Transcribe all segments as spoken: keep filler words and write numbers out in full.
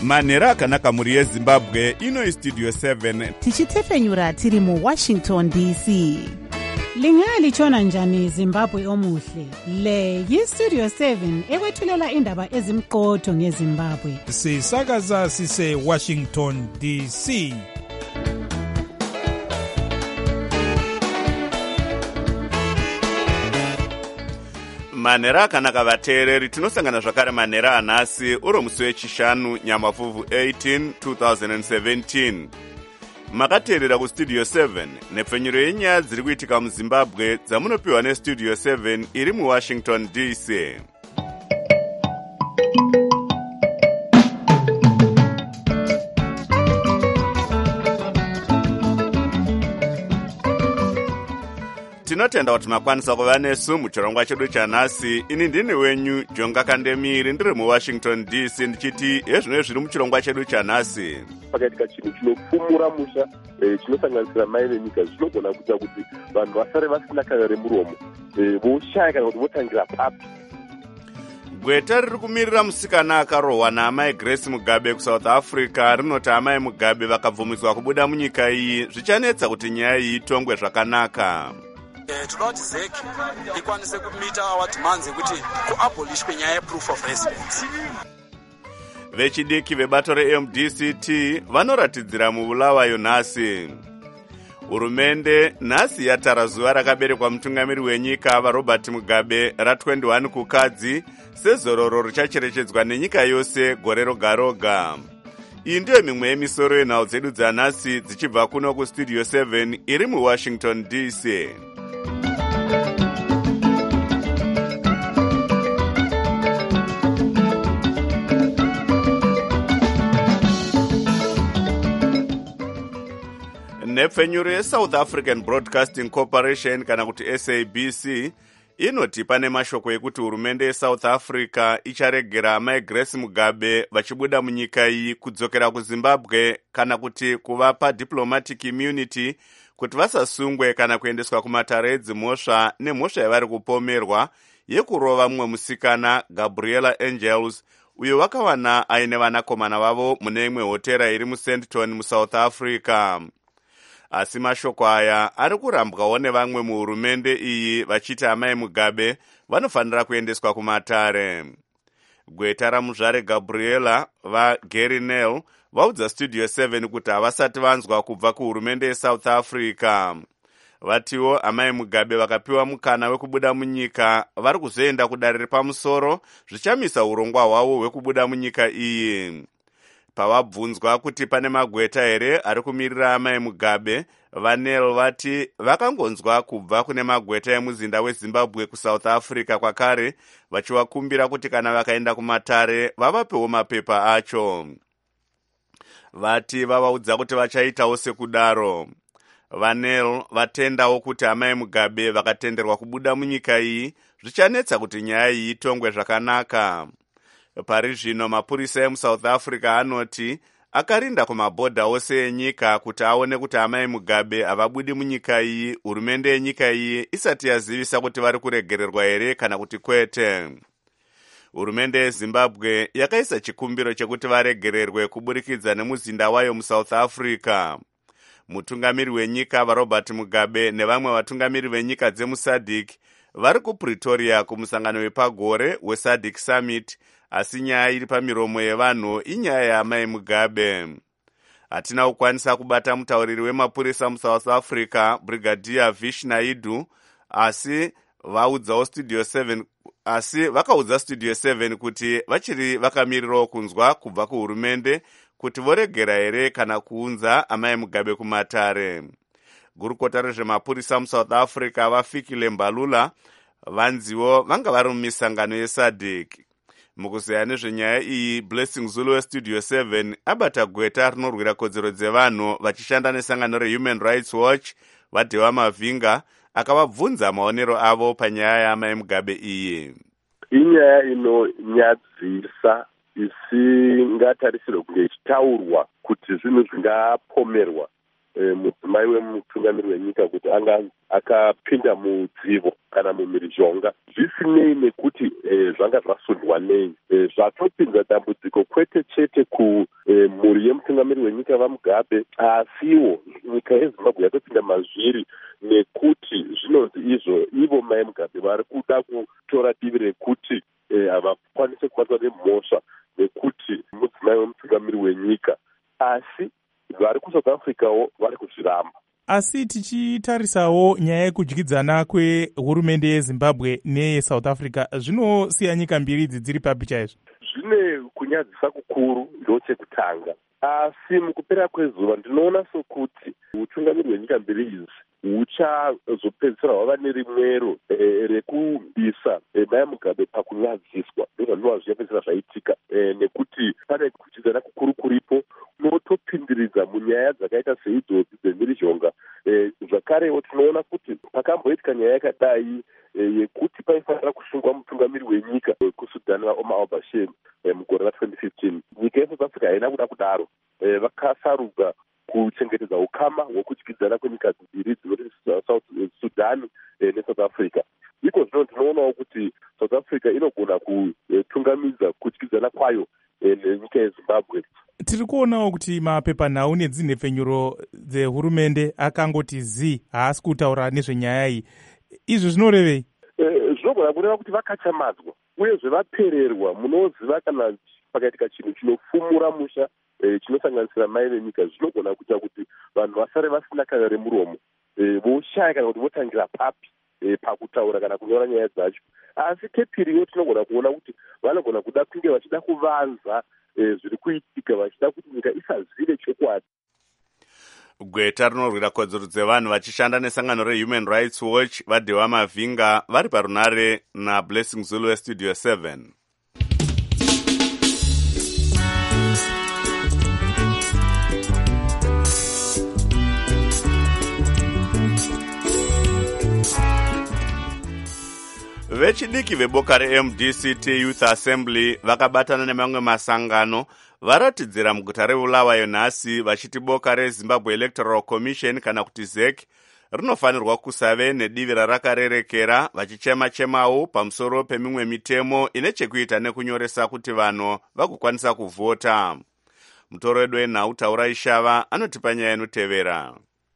manhero akanaka mhuri yezimbabwe. Ino istudio seven tichitefenyura tiri muwashington D C. Lingalitshona njani Zimbabwe omuhle? Le yistudio seven ekwethulela indaba ezimqotho ngeZimbabwe. Sisakaza sise Washington D C. manhero akanaka vateereri, tinosangana zvakare manhero anhasi uro musi wechishanu nyamavhuvhu eighteen two thousand seventeen. Makateerera kustudio seven nepfenyuro yenyaya dziri kuitika muzimbabwe dzamunopiwa nestudio seven iri muwashington D C. Tinotenda kuti makwanisa kuva nesu muchirongwa chedu chanhasi. Ini ndini wenyu Jonga Kandemiri, ndiri muwashington D C, ndichiti hezvino zviri muchirongwa chedu chanhasi. Pakaitika chinhu chinopfumura musha chinosanganisira mai venyika zvinogona kuita kuti vanhu vasare vasina kana remuromo voshaya kana kuti votangira papi. Gweta riri kumirira musikana akarohwa naamai Grace Mugabe kuSouth Africa rinoti amai Mugabe vakabvumidzwa kubuda munyika iyi zvichanetsa kuti nyaya iyi itongwe zvakanaka. Toda kuti Z E C ikwanise kumita our demands ekuti kuabolishwe nyaya yeproof of residence. Vechidiki vebato re-M D C T vanoratidzira mubulawayo nhasi. Hurumende nhasi yatara zuva rakaberekwa mutungamiri wenyika vaRobert Mugabe ra-twenty-one kukadzi sezororo richacherechedzwa nenyika yose gore roga roga. Iyi ndiyo mimwe yemisoro yenhau dzedu dzanhasi dzichibva kuno kustudio seven iri muwashington D C. Nepfenyuro yeSouth African Broadcasting Corporation kana kuti S A B C inoti pane mashoko ekuti hurumende yeSouth Africa icharegera amai Grace Mugabe vachibuda munyika iyi kudzokera kuZimbabwe kana kuti kuvapa diplomatic immunity kuti vasasungwe kana kuendeswa kumatare edzimhosva nemhosva yavari kupomerwa yekurova mumwe musikana Gabriela Angels uyo wakawana aine vanakomana vavo mune imwe hotera iri muSandton muSouth Africa. Asi mashoko aya ari kurambwawo nevamwe muhurumende iyi vachiti amai Mugabe vanofanira kuendeswa kumatare. Gweta ramuzvare Gabriela vaGary Nel vaudza studio seven kuti havasati vanzwa kubva kuhurumende yeSouth Africa. Vatiwo amai Mugabe vakapiwa mukana wekubuda munyika vari kuzoenda kudare repamusoro zvichamisa urongwa hwavo hwekubuda munyika iyi. Pavabvunzwa kuti pane magweta here ari kumirira amai Mugabe, vaNel vati vakangonzwa kubva kune magweta emuzinda weZimbabwe kuSouth Africa kwakare vachivakumbira kuti kana vakaenda kumatare vavapewo mapepa acho. Vati vavaudza kuti vachaitawo sekudaro. VaNel vatendawo kuti amai Mugabe vakatenderwa kubuda munyika iyi zvichanetsa kuti nyaya iyi itongwe zvakanaka. Pari zvino mapurisa emuSouth Africa anoti akarinda kumabhodha ose enyika kuti aone kuti amai Mugabe havabudi munyika iyi hurumende yenyika iyi isati yazivisa kuti vari kuregererwa here kana kuti kwete. Hurumende yeZimbabwe yakaisa chikumbiro chekuti varegererwe kuburikidza nemuzinda wayo muSouth Africa. Mutungamiri wenyika vaRobert Mugabe nevamwe vatungamiri venyika dzemuSADC vari kuPretoria kumusangano wepagore weSADC Summit, asi nyaya iri pamiromo yevanhu inyaya yaamai Mugabe. Hatina kukwanisa kubata mutauriri wemapurisa muSouth Africa Brigadier Vish Naidu, asi vaudzawo studio seven asi vakaudza studio seven kuti vachiri vakamirirawo kunzwa kubva kuhurumende kuti voregera here kana kuunza amai Mugabe kumatare. Gurukota rezvemapurisa muSouth Africa vaFikile Mbalula vanziwo vanga vari mumisangano yeSADC. Mukuzeya nezvenyaya iyi, Blessing Zulu westudio seven abata gweta rinorwira kodzero dzevanhu vachishanda nesangano reHuman Rights Watch vaDhewa Mavhinga akavabvunza maonero avo panyaya yaamai Mugabe iyi. Inyaya inonyadzisa isingatarisirwe kunge ichitaurwa kuti zvinhu zvingapomerwa mudzimai wemutungamiri wenyika kuti anga akapinda mudzivo kana mumhirizhonga, zvisinei nekuti e, zvanga zvasundwa nei. E, zvatopinza dambudziko kwete chete kumhuri e, yemutungamiri wenyika vaMugabe, asiwo nyika yeZimbabwe yatopinda mazviri nekuti zvinonzi izvo ivo mai Mugabe vari kuda kutora divi rekuti havakwanise kubatwa nemhosva nekuti mudzimai wemutungamiri wenyika, asi vari kuSouth Africawo vari kuzviramba. Asi tichitarisawo nyaya yekudyidzana kwehurumende yeZimbabwe neyeSouth Africa, zvinosiya nyika mbiri idzi dziri papi chaizvo? Zvine kunyadzisa kukuru ndochekutanga, asi mukupera kwezuva ndinoona sokuti utungamiri hwenyika mbiri idzi huchazopedzisira hwava nerimwero e, rekubisa e, mai Mugabe pakunyadziswa. Ndozvandinova zvichapedzisira zvaitika e, nekuti pane kudyidzana kukuru kuripo unotopindiridza munyaya dzakaita seidzodzo dzemhirizhonga. E, zvakarewo tinoona kuti pakamboitika nyaya yakadai e, yekuti paifanira kusungwa mutungamiri wenyika kuSudani vaOmar al-Bashir e, mugore ratwenty fifteen. Nyika yeSouth Africa haina kuda kudaro, e, vakasarudzwa kuchengetedza ukama hwekudyidzana kwenyika dziviri dzinoti South Sudan e, neSouth Africa. Iko zvino tinoonawo kuti South Africa inogona kutungamidza kudyidzana kwayo e, nenyika yeZimbabwe. Tiri kuonawo kuti mapepanhau nedzinhepfenyuro dzehurumende akangoti zi haasi kutaura nezvenyaya iyi. Izvi zvinorevei? E, zvinogona kureva kuti vakachamadzwa uyezve vapererwa. Munoziva kana pakaitika chinhu chinofumura musha e, chinosanganisira mai venyika, zvinogona kuita kuti vanhu vasare vasina kana remuromo, e, voshaya kana kuti votangira papi e, pakutaura kana kunyora nyaya dzacho. Asi kepiriyo tinogona kuona kuti vanogona kuda kunge vachida kuvanza e, zviri kuitika, vachida kuti nyika isazive chokwadi. Gweta rinorwira kodzero dzevanhu vachishanda nesangano reHuman Rights Watch vadhewa Mavhinga vari parunare naBlessing Zulu weStudio seven. Vechidiki veboka reM D C T Youth Assembly vakabatana nemamwe masangano varatidzira muguta reBulawayo nhasi vachiti boka reZimbabwe Electoral Commission kana kuti Z E C rinofanirwa kusave nedivi rarakarerekera, vachichema-chemawo pamusoro pemimwe mitemo ine chekuita nekunyoresa kuti vanhu vakukwanisa kuvhota. Mutoro wedu wenhau Taura Ishava anotipa nyaya inotevera.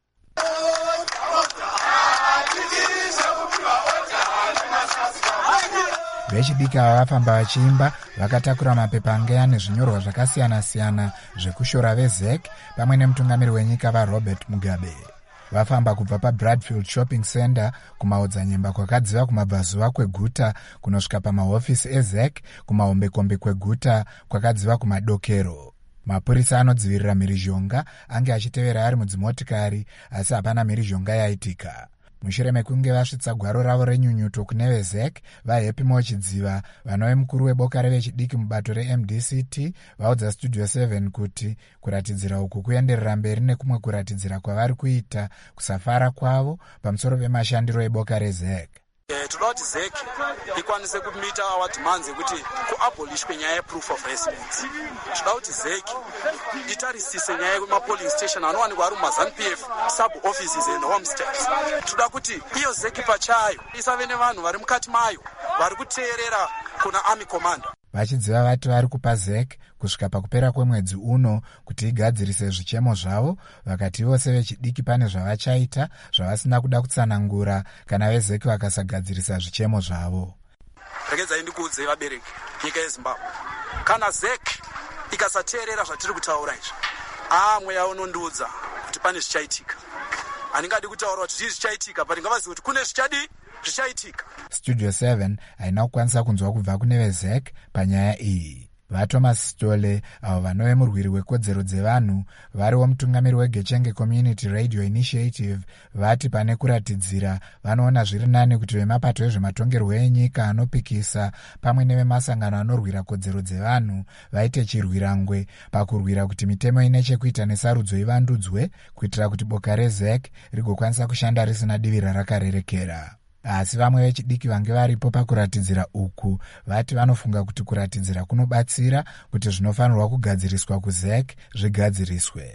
Vechidiki ava vafamba vachiimba vakatakura mapepa angeya nezvinyorwa zvakasiyana-siyana zvekushora veZ E C pamwe nemutungamiri wenyika vaRobert Mugabe. Vafamba kubva paBradfield Shopping Center kumaodzanyemba kwakadziva kumabvazuva kweguta kunosvika pamahofisi eZ E C kumahombekombe kweguta kwakadziva kumadokero. Mapurisa anodzivirira mhirizhonga ange achitevera ari mudzimotikari, asi hapana mhirizhonga yaitika. Mushure mekunge vasvitsa gwaro ravo renyunyuto kune veZ E C, vaHappy Mochidziva, vanove mukuru weboka revechidiki mubato reM D C T, vaudza Studio seven kuti kuratidzira uku kuenderera mberi nekumwe kuratidzira kwavari kuita kusafara kwavo pamusoro pemashandiro eboka reZ E C. Eh, toda kuti Z E C ikwanise kumita our demands ekuti kuabolish kwenyaya yeproof of residence. Toda kuti Z E C itarisise nyaya yemapolling station anowanikwa ari mumaZANU P F sub offices and homesteads. Toda kuti iyo Z E C pachayo isave nevanhu vari mukati mayo vari kuteerera kuna army commander. Vachidziva vati vari kupa Z E C kusvika pakupera kwemwedzi uno kuti igadzirise zvichemo zvavo, vakati vose vechidiki pane zvavachaita zvavasina kuda kutsanangura kana veZ E C vakasagadzirisa zvichemo zvavo. Regedzai ndikuudze vabereki nyika yeZimbabwe, kana Z E C ikasateerera zvatiri kutaura izvi, aa mweya unondiudza kuti pane zvichaitika. Handingadi kutaura kuti zvii zvichaitika, but ngavazive kuti kune zvichadi zvichaitika. Studio seven haina kukwanisa kunzwa kubva kune veZ E C panyaya iyi. VaThomas Stole, avo vanove murwiri wekodzero dzevanhu, variwo mutungamiri weGechenge Community Radio Initiative, vati pane kuratidzira vanoona zviri nani kuti vemapato ezvematongerwo enyika anopikisa pamwe nevemasangano anorwira kodzero dzevanhu vaite chirwirangwe pakurwira kuti mitemo ine chekuita nesarudzo ivandudzwe kuitira kuti boka reZ E C rigokwanisa kushanda risina divi rarakarerekera. Asi vamwe vechidiki vange varipo pakuratidzira uku vati vanofunga kuti kuratidzira kunobatsira kuti zvinofanirwa kugadziriswa kuZ E C zvigadziriswe.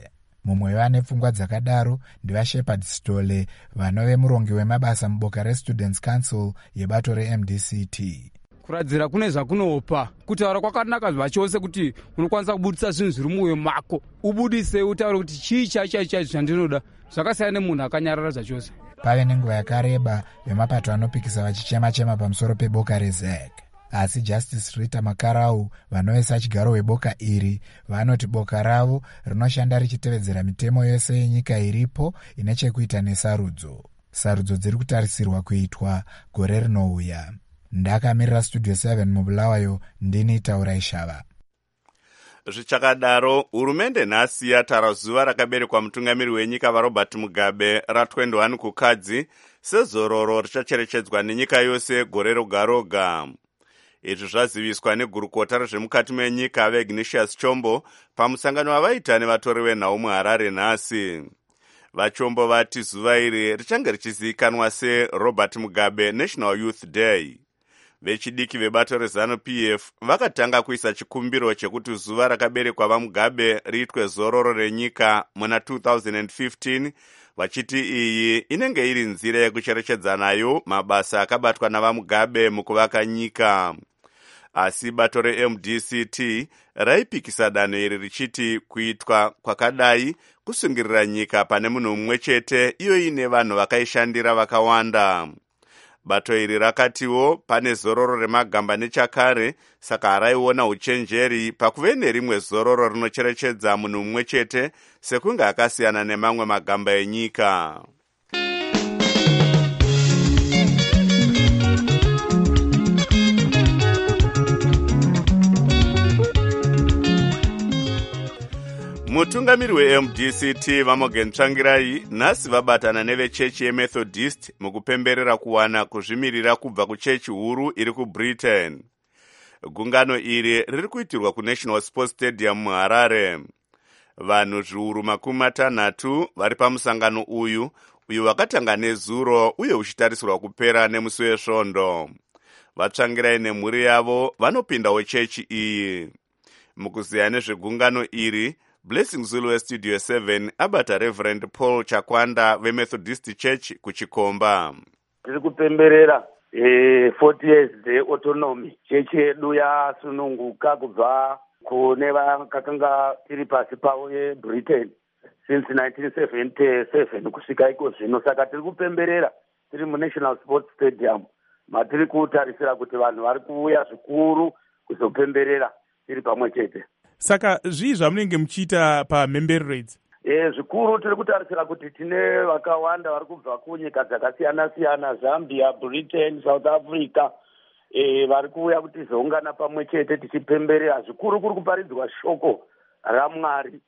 mumwe vane pfungwa dzakadaro ndivashepard stole vanove murongi wemabasa muboka reStudents Council yebato reM D C T. kuradzira kune zvakunopa kutaura kwakanaka zvachose kuti unokwanisa kubudisa zvinhu zviri mumwoyo mako ubudise utaure kuti chii chaicho chaicho zvandinoda zvakasiyana nemunhu akanyarara zvachose. Pave nenguva yakareba vemapato anopikisa vachichema-chema pamusoro peboka reZEC. Asi Justice Rita Makarau vanovesa chigaro weboka iri vanoti boka ravo rinoshanda richitevedzera mitemo yose yenyika iripo ine chekuita nesarudzo. Sarudzo dziri kutarisirwa kuitwa gore rinouya. Ndakamirira Studio seven mubulawayo, ndini Taurai Shava. Zvichakadaro, hurumende nhasi yatara zuva rakaberekwa mutungamiri wenyika vaRobert Mugabe ra21 kukadzi sezororo richacherechedzwa nenyika yose gore roga roga. Izvi zvaziviswa negurukota rezvemukati menyika veIgnatius Chombo pamusangano wavaita nevatori venhau muHarare nhasi. Vachombo vati zuva iri richange richizivikanwa seRobert Mugabe National Youth Day. Vechidiki vebato reZANU P F vakatanga kuisa chikumbiro chekuti zuva rakaberekwa vaMugabe riitwe zororo renyika muna two thousand fifteen, vachiti iyi inenge iri nzira yekucherechedza nayo mabasa akabatwa navaMugabe mukuvaka nyika. Asi bato reM D C T raipikisa danho iri richiti kuitwa kwakadai kusungirira nyika pane munhu mumwe chete iyo ine vanhu vakaishandira vakawanda. Bato iri rakatiwo pane zororo remagamba nechakare, saka haraiona uchenjeri pakuve nerimwe zororo rinocherechedza munhu mumwe chete sekunge akasiyana nemamwe magamba enyika. Mutungamiri weM D C T Vamogen Tsvangirai nhasi vabatana nevechechi yeMethodist mukupemberera kuwana kuzvimirira kubva kuchechi huru iri kuBritain. Gungano iri riri kuitirwa kuNational Sports Stadium muHarare. Vanhu zviuru makumi matanhatu vari pamusangano uyu, uyu wakatanga nezuro uye uchitarisirwa kupera nemusi wesvondo. Vatsvangirai nemhuri yavo vanopindawo chechi iyi. Mukuziya nezvegungano iri, Blessing Zulu weStudio seven abata Reverend Paul Chakwanda veMethodist Church kuchikomba. Tiri kupemberera eh, forty years day autonomy. Chechi yedu yasununguka kubva kune vakakanga tiri pasi pavo yeBritain since nineteen seventy-seven kusvika iko zvino. Saka tiri kupemberera tiri muNational Sports Stadium matiri kutarisira kuti vanhu vari kuuya zvikuru kuzopemberera tiri pamwe chete. Saka zvii zvamunenge muchiita pamemberero idzi? Eh, zvikuru tiri kutarisira kuti tine vakawanda vari kubva kunyika dzakasiyana-siyana, Zambia, Britain, South Africa, eh, vari kuuya kuti tizoungana pamwe chete tichipemberera. Zvikuru kuri kuparidzwa shoko raMwari,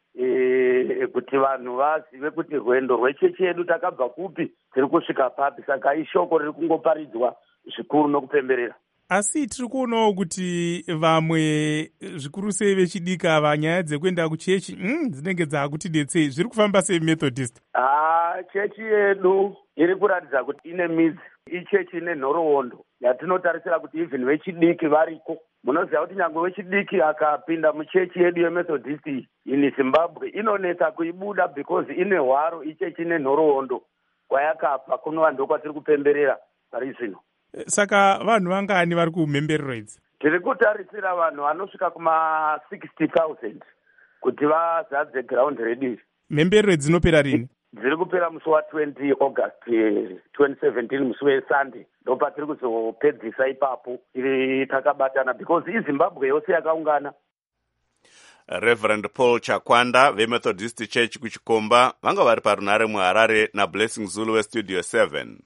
eh, kuti vanhu vazive kuti rwendo rwechechi yedu takabva kupi tiri kusvika papi. Saka ishoko riri kungoparidzwa zvikuru nokupemberera. Asi tiri kuonawo kuti vamwe zvikuru sei vechidika vanyaya dzekuenda kuchechi mm, dzinenge dzakutidetsei, zviri kufamba seMethodist. Ah, chechi yedu iri kuratidza kuti ine midzi, ichechi ine nhoroondo yatinotarisira kuti even vechidiki variko. Munoziva kuti nyange vechidiki akapinda muchechi yedu yeMethodist in Zimbabwe inonetsa kuibuda because ine hwaro, ichechi ine nhoroondo kwayakabva. Kunova ndokwatiri kupemberera pari zvino. Saka vanhu vangani vari kumemberero idzi? Tiri kutarisira vanhu vanosvika kuma sixty thousand kuti vazadze ground ready. Memberero dzinopera rini? Dziri kupera musi wa20 August twenty seventeen, musi weSunday. Ndopa tiri kuzopedzisa ipapo tiri takabatana because iZimbabwe yose yakaungana. Reverend Paul Chakwanda veMethodist Church kuchikomba vanga vari parunare muHarare naBlessing Zulu weStudio seven.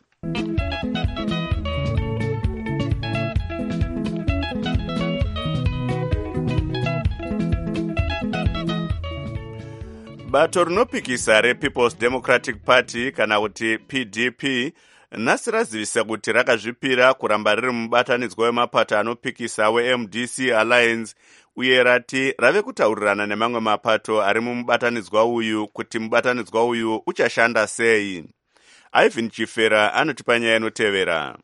Bato rinopikisa rePeople's Democratic Party kana kuti P D P nhasi razivisa kuti rakazvipira kuramba riri mubatanidzwa wemapato anopikisa weM D C Alliance, uye rati rave kutaurirana nemamwe mapato ari mumubatanidzwa uyu kuti mubatanidzwa uyu uchashanda sei. Ivan Chifera anotipa nyaya inotevera.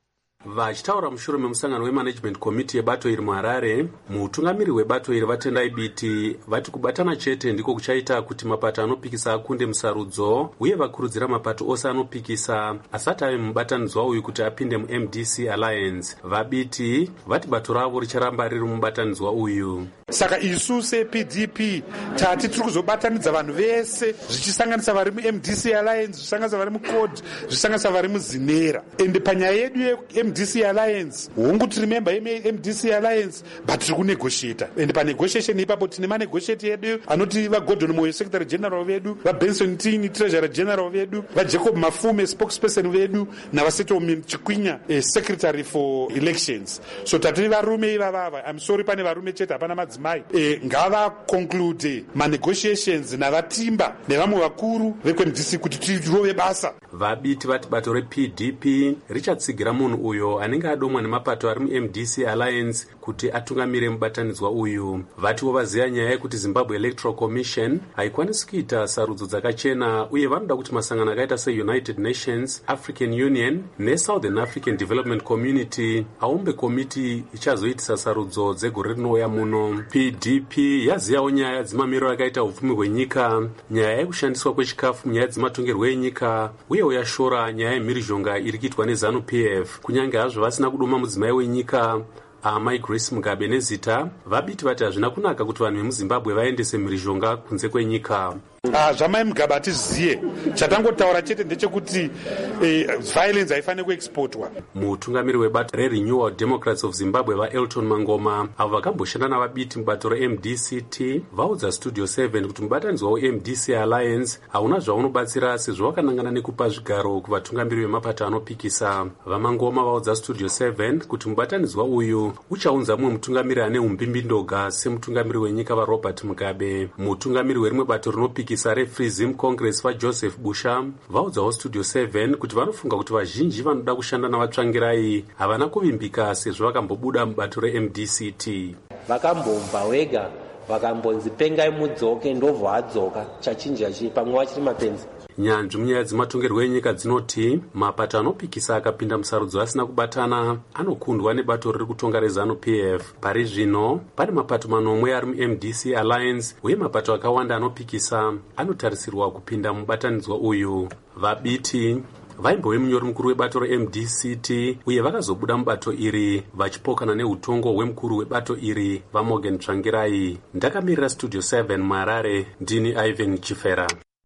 Vachitaura mushure memusangano wemanagement committee yebato iri muHarare, mutungamiri webato iri vatendai biti vati kubatana chete ndiko kuchaita kuti mapato anopikisa akunde musarudzo, uye vakurudzira mapato ose anopikisa asati ave mubatanidzwa uyu kuti apinde muM D C Alliance. Vabiti vati bato ravo richaramba riri mubatanidzwa uyu. Saka isu seP D P tati tiri kuzobatanidza vanhu vese zvichisanganisa vari muM D C Alliance, zvichisanganisa vari muCODE, zvichisanganisa vari muZinera. Ende panyaya yedu yeM D C Alliance, hongu tiri member yeM D C Alliance, but tiri kunegotiata. Ende panegotiation ipapo tine manegotiate yedu anoti vaGordon Moyo Secretary General vedu, vaBenson Tini Treasurer General vedu, vaJacob Mafume Spokesperson vedu, navaSettlement Chikwinya eh, Secretary for Elections. So tatiri varume ivavava. I'm sorry pane varume chete hapana madzimai. Eh, ngava conclude manegotiations navatimba nevamwe vakuru veMD C kuti tirove basa. Vabiti vati bato reP D P richatsigira munhu uyo anenge adomwa nemapato ari muM D C Alliance kuti atungamire mubatanidzwa uyu. Vatiwo vaziva nyaya yekuti Zimbabwe Electoral Commission haikwanisi kuita sarudzo dzakachena, uye vanoda kuti masangano akaita seUnited Nations, African Union neSouthern African Development Community aumbe komiti ichazoitisa sarudzo dzegore rinouya muno. P D P yazivawo nyaya dzemamiriro akaita upfumi hwenyika, nyaya yekushandiswa kwechikafu munyaya dzematongerwo enyika, uye yashora nyaya yemhirizhonga iri kuitwa neZANU P F. Kunyange hazvo vasina kuduma mudzimai wenyika amai Grace Mugabe nezita, vabiti vati hazvina kunaka kuti vanhu vemuZimbabwe vaendese mhirizhonga kunze kwenyika. Ah, zvamai Mugabe atiziye. Chatangotaura chete ndechekuti eh, violence haifaniri kuexportwa. Mutungamiri webato reRenewal Democrats of Zimbabwe vaElton Mangoma avo vakamboshanda navabiti mubato reM D C T vaudza Studio seven kuti mubatanidzwa weM D C Alliance hauna zvaunobatsira sezvo wakanangana nekupa zvigaro kuvatungamiri vemapato anopikisa. VaMangoma vaudza Studio seven kuti mubatanidzwa uyu uchaunza mumwe mutungamiri ane umbimbindoga semutungamiri wenyika vaRobert Mugabe. Mutungamiri werimwe bato rinopikisa reFree Zim Congress vaJoseph Busha vaudzawo Studio seven kuti vanofunga kuti vazhinji vanoda kushanda navatsvangirai havana kuvimbika sezvo vakambobuda mubato reM D C T. Vakambomba wega vakambonzi pengai mudzoke ndobva adzoka chachinja chi pamwe vachiri mapenzi. Nyanzvi munyaya dzematongerwo enyika dzinoti mapato anopikisa akapinda musarudzo asina kubatana anokundwa nebato riri kutonga reZANU P F. Pari zvino pane mapato manomwe ari muM D C Alliance, uye mapato akawanda anopikisa anotarisirwa kupinda mubatanidzwa uyu. Vabiti vaimbove munyori mukuru webato reM D C T uye vakazobuda mubato iri vachipokana neutongo hwemukuru webato iri vaMorgan Tsvangirai. Ndakamirira Studio seven muHarare, ndini Ivan Chifera.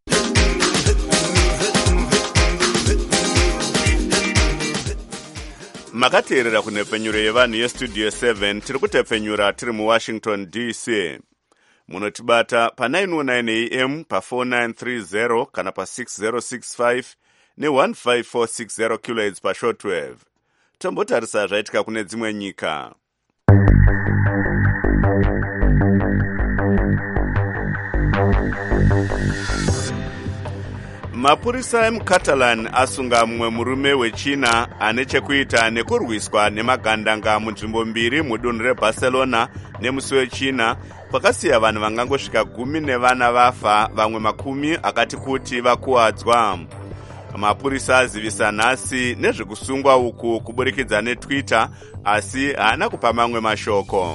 Makateerera kunepfenyuro yevanhu yeStudio seven tiri kutepfenyura tiri muWashington D C. Munotibata pa nine oh nine A M, pa four nine three zero kana pa six zero six five ne one five four six zero kilohertz pa shortwave. Tombotarisa zvaitika kune dzimwe nyika. Mapurisa emuCatalan asunga mumwe murume wechina ane chekuita nekurwiswa nemagandanga munzvimbo mbiri mudunhu reBarcelona nemusi wechina, kwakasiya vanhu vangangosvika gumi nevana vafa, vamwe makumi akati kuti vakuwadzwa. Mapurisa azivisa nhasi nezvekusungwa uku kuburikidza neTwitter, asi haana kupa mamwe mashoko.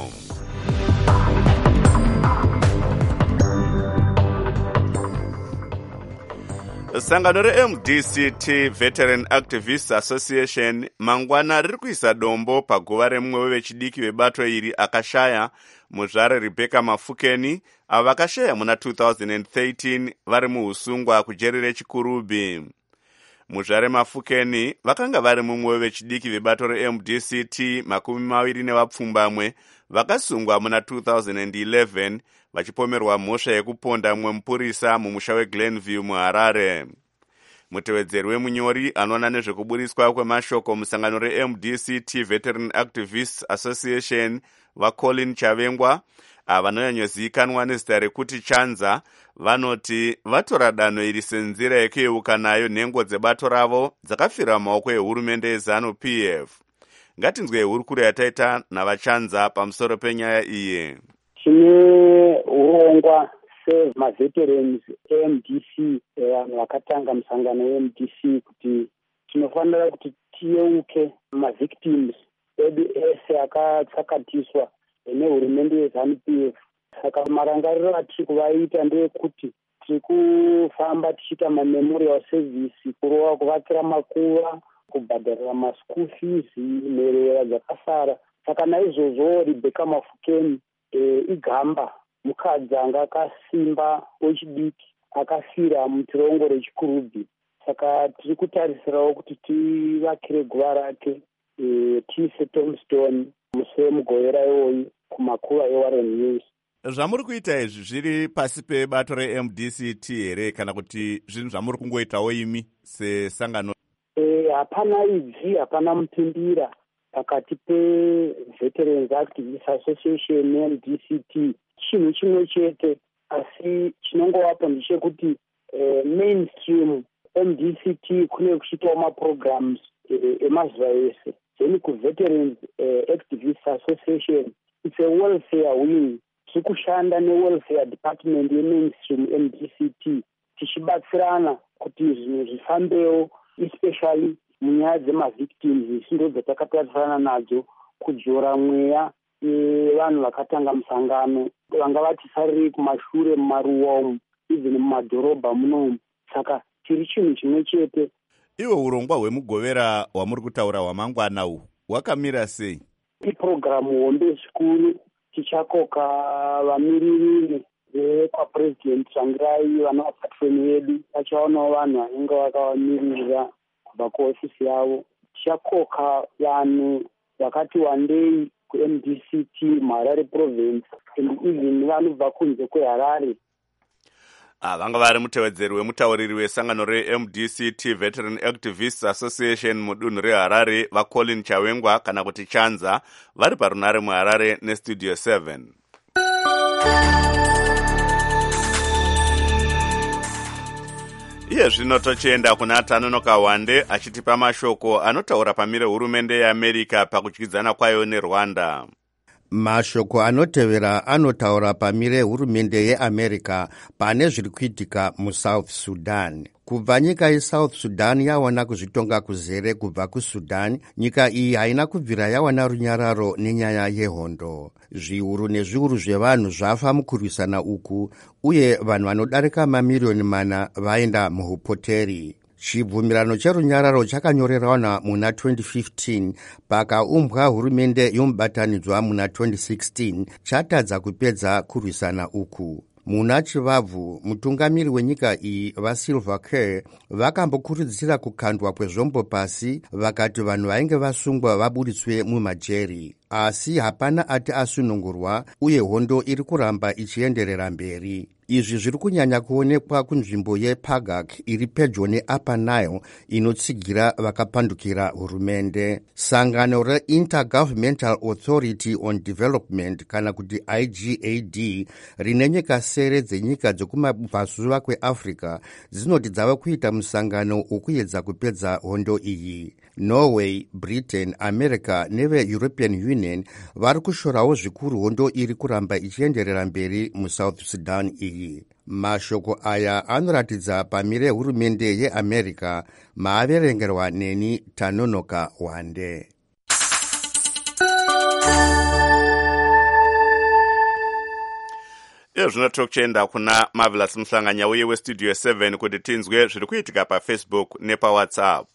Sangano reM D C T Veteran Activists Association mangwana riri kuisa dombo paguva remumwe wevechidiki vebato iri akashaya, muzvare Rebecca Mafukeni, avo vakashaya muna two thousand thirteen vari muusungwa kujeri reChikurubi. Muzvare Mafukeni vakanga vari mumwe wevechidiki vebato reM D C T makumi maviri nevapfumbamwe vakasungwa muna two thousand eleven vachipomerwa mhosva yekuponda mumwe mupurisa mumusha weGlenview muHarare. Mutevedzeri wemunyori anoona nezvekuburiswa kwemashoko musangano reM D C T Veteran Activists Association vaColin Chavengwa, vanonyanyozivikanwa nezita rekuti Chanza, vanoti vatora danho iri senzira yekuyeuka nayo nhengo dzebato ravo dzakafira maoko ehurumende yeZANU P F. Ngatinzwe hurukuro yataita navaChanza pamusoro penyaya iyi. Tine urongwa semaveterans eM D C vanhu vakatanga musangano weM D C kuti tinofanira kuti tiyeuke mavictims edu ese akatsakatiswa nehurumende yeZANU P F. Saka marangariro atiri kuvaita ndeyekuti tiri kufamba tichiita mamemorial service, kurova kuvakira makuva, kubhadharira maschool fees, nherera dzakasara. Saka naizvozvo Rebecca Mafukeni e, igamba mukadzi anga akasimba wechidiki akafira mutirongo rechikurubhi. Saka tiri kutarisirawo kuti tivakire guva rake e, tiise tombstone musi mugowera iwoyi kumakuva eWarren News. Zvamuri kuita izvi zviri pasi pebato reM D C T here kana kuti zvinhu zvamuri kungoitawo imi sesangano? E, hapana idzi, hapana mupimbira pakati peVeterans Activists Association neM D C T. Chinhu chimwe chete, asi chinongovapo ndechekuti e, mainstream M D C T kune kuchiitawo maprograms e, emazuva ese. Then kuVeterans e, Activists Association, it's a welfare wing. Tiri kushanda newelfare department yemainstream M D C T tichibatsirana kuti zvinhu zvifambewo, especially munyaya dzemavictims. Isu ndo dzatakatarisana nadzo kudzora mweya yevanhu vakatanga musangano, vanga vatisariri kumashure mumaruwa umu, even mumadhorobha munomu. Saka tiri chinhu chimwe chete. Iwe urongwa hwemugovera hwamuri kutaura hwamangwana uhu hwakamira sei? Iprogramu hombe zvikuru. Tichakoka vamiriri vekwapresident Tsvangirai vana vapatfoni yedu, vachaonawo vanhu vanenge vakavamirira kubva kuofisi yavo. Tichakoka vanhu vakati wandei kuM D C T muHarare province and even vanobva kunze kweHarare. Ah, vanga vari mutevedzeri wemutauriri wesangano reM D C T Veteran Activists Association mudunhu reHarare, vaColin Chawengwa kana kuti Chanza, vari parunare muHarare neStudio seven. Iye zvino tochienda kuna Tanonoka Wande achitipa mashoko anotaura pamire hurumende yeAmerica pakudyidzana kwayo neRwanda. Mashoko anotevera anotaura pamire hurumende yeAmerica pane zviri kuitika muSouth Sudan. Kubva nyika yeSouth Sudan yawana kuzvitonga kuzere kubva kuSudan, nyika iyi haina kubvira yawana runyararo nenyaya yehondo. Zviuru nezviuru zvevanhu zvafa mukurwisana uku, uye vanhu vanodarika mamirioni mana vaenda muhupoteri. Chibvumirano cherunyararo chakanyorerana muna twenty fifteen, pakaumbwa hurumende yomubatanidzwa muna twenty sixteen, chatadza kupedza kurwisana uku. Muna chivabvu, mutungamiri wenyika iyi vaSilva Kerr vakambokurudzira kukandwa kwezvombo pasi, vakati vanhu vainge vasungwa vabuditswe mumajeri. Asi hapana ati asunungurwa, uye hondo iri kuramba ichienderera mberi. Izvi zviri kunyanya kuonekwa kunzvimbo yePagak iri pedyo neUpper Nile inotsigira vakapandukira hurumende. Sangano reIntergovernmental Authority on Development kana kuti I G A D rine nyika sere dzenyika dzekumabvazuva kweAfrica dzinoti dzava kuita musangano wekuedza kupedza hondo iyi. Norway, Britain, America neve-European Union vari kushorawo zvikuru hondo iri kuramba ichienderera mberi muSouth Sudan iyi. Mashoko aya anoratidza pamire hurumende yeAmerica, maaverengerwa neni Tanonoka Wande. Iyo zvino tokuchenda kuna Marvelous Muhlanganya uye weStudio seven kuti tinzwe zviri kuitika paFacebook nepaWhatsApp.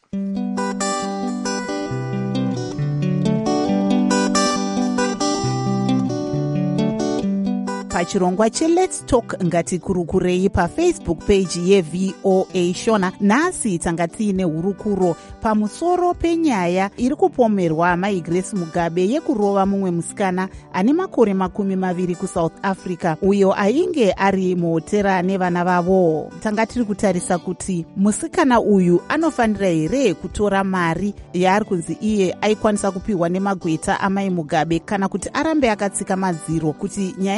pachirongwa cheLet's Talk ngatikurukurei pafacebook page yeV O A Shona. Nhasi tanga tiine hurukuro pamusoro penyaya iri kupomerwa maIgrace Mugabe yekurova mumwe musikana ane makore makumi maviri kuSouth Africa, uyo ainge ari muhotera nevana vavo. Tanga tiri kutarisa kuti musikana uyu anofanira here kutora mari yaari kunzi iye aikwanisa kupiwa nemagweta amai Mugabe, kana kuti arambe akatsika madziro kuti nyaya iyi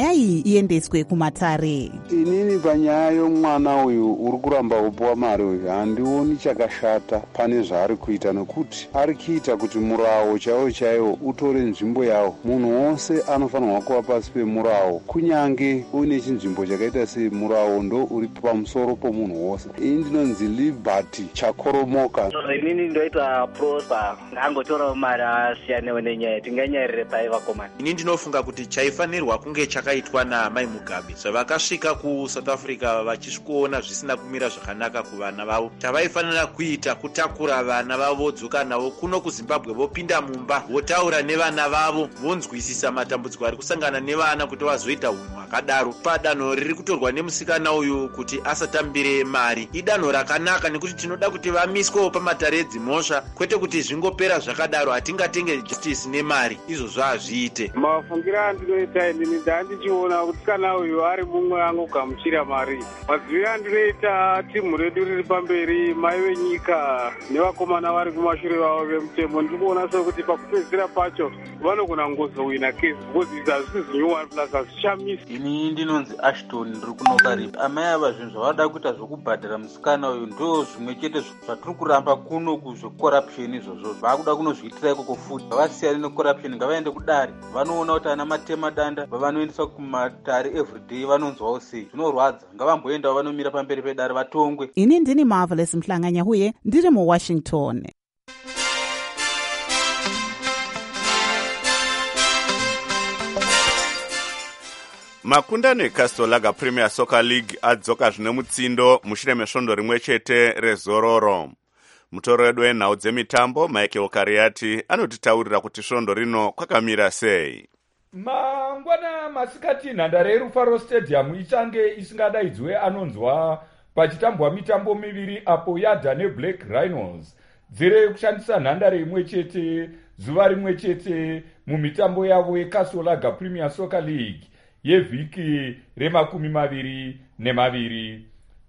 iendeswe kumatare. Inini panyaya yomwana uyu uri kuramba kupuwa mari uyu handioni chakashata pane zvaari kuita, nekuti ari kuita kuti murawo chaiwo chaiwo utore nzvimbo yawo. Munhu wose anofanirwa kuva pasi pemurawo, kunyange uine chinzvimbo chakaita semurawo ndo uri pamusoro pomunhu wose. Iyi ndinonzi liberty chakoromoka. Inini ndoita prosa ngangotorawo mari asiyanewo nenyaya tinganyarire pai vakomana. Ini ndinofunga kuti chaifanirwa kunge chakaitwa naMai Mugabe zvavakasvika kuSouth Africa vachisvikuona zvisina kumira zvakanaka kuvana vavo. Chavaifanira kuita kutakura vana vavo vodzoka navo kuno kuZimbabwe, vopinda mumba votaura nevana vavo, vonzwisisa matambudziko ari kusangana nevana kuti vazoita unhu hwakadaro. Padanho riri kutorwa nemusikana uyu kuti asatambire mari idanho rakanaka, nekuti tinoda kuti vamiswewo pamatare edzimhosva, kwete kuti zvingopera zvakadaro. Hatingatenge justice nemari, izvozvo hazviite. Mafungira andinoita inini ndandichiona kuti kana uyu ari mumwe angogamuchira mari. Maziviro andinoita timu redu riri pamberi, mai venyika nevakomana vari kumashure vavo vemutemo, ndikuona sokuti pakupedzisira pacho vanogona kungozowina kesi, because izvi hazvisi zvinyowa plus hazvishamisi. Ini ndinonzi Ashton ndiri kunokari. Amai ava zvinhu zvavada kuita zvokubhadhara musikana uyu ndo zvimwe chete zvatiri kuramba kuno kuzvecorruption izvozvo. Vakuda kunozviitira ikoko futi. Vasiyane necorruption, ngavaende kudare. Vanoona kuti ana matema danda vavanoendeswa kumatare everyday vanonzwawo sei. Zvinorwadza. Ngavamboendawo vanomira pamberi pedare vatongwe. Ini ndini Marvelous Mhlanganya huye ndiri muWashington. Makundano eCastle Lager Premier Soccer League adzoka zvine mutsindo mushure mesvondo rimwe chete rezororo. Mutoro wedu wenhau dzemitambo Michael Kariati anotitaurira kuti svondo rino kwakamira sei. Mangwana masikati nhandare yeRufaro Stadium ichange isingadaidzwe anonzwa pachitambwa mitambo miviri apo Yadha neBlack Rhinos dziri kushandisa nhandare imwe chete zuva rimwe chete mumitambo yavo yeCastle Lager Premier Soccer League yevhiki remakumi maviri nemaviri.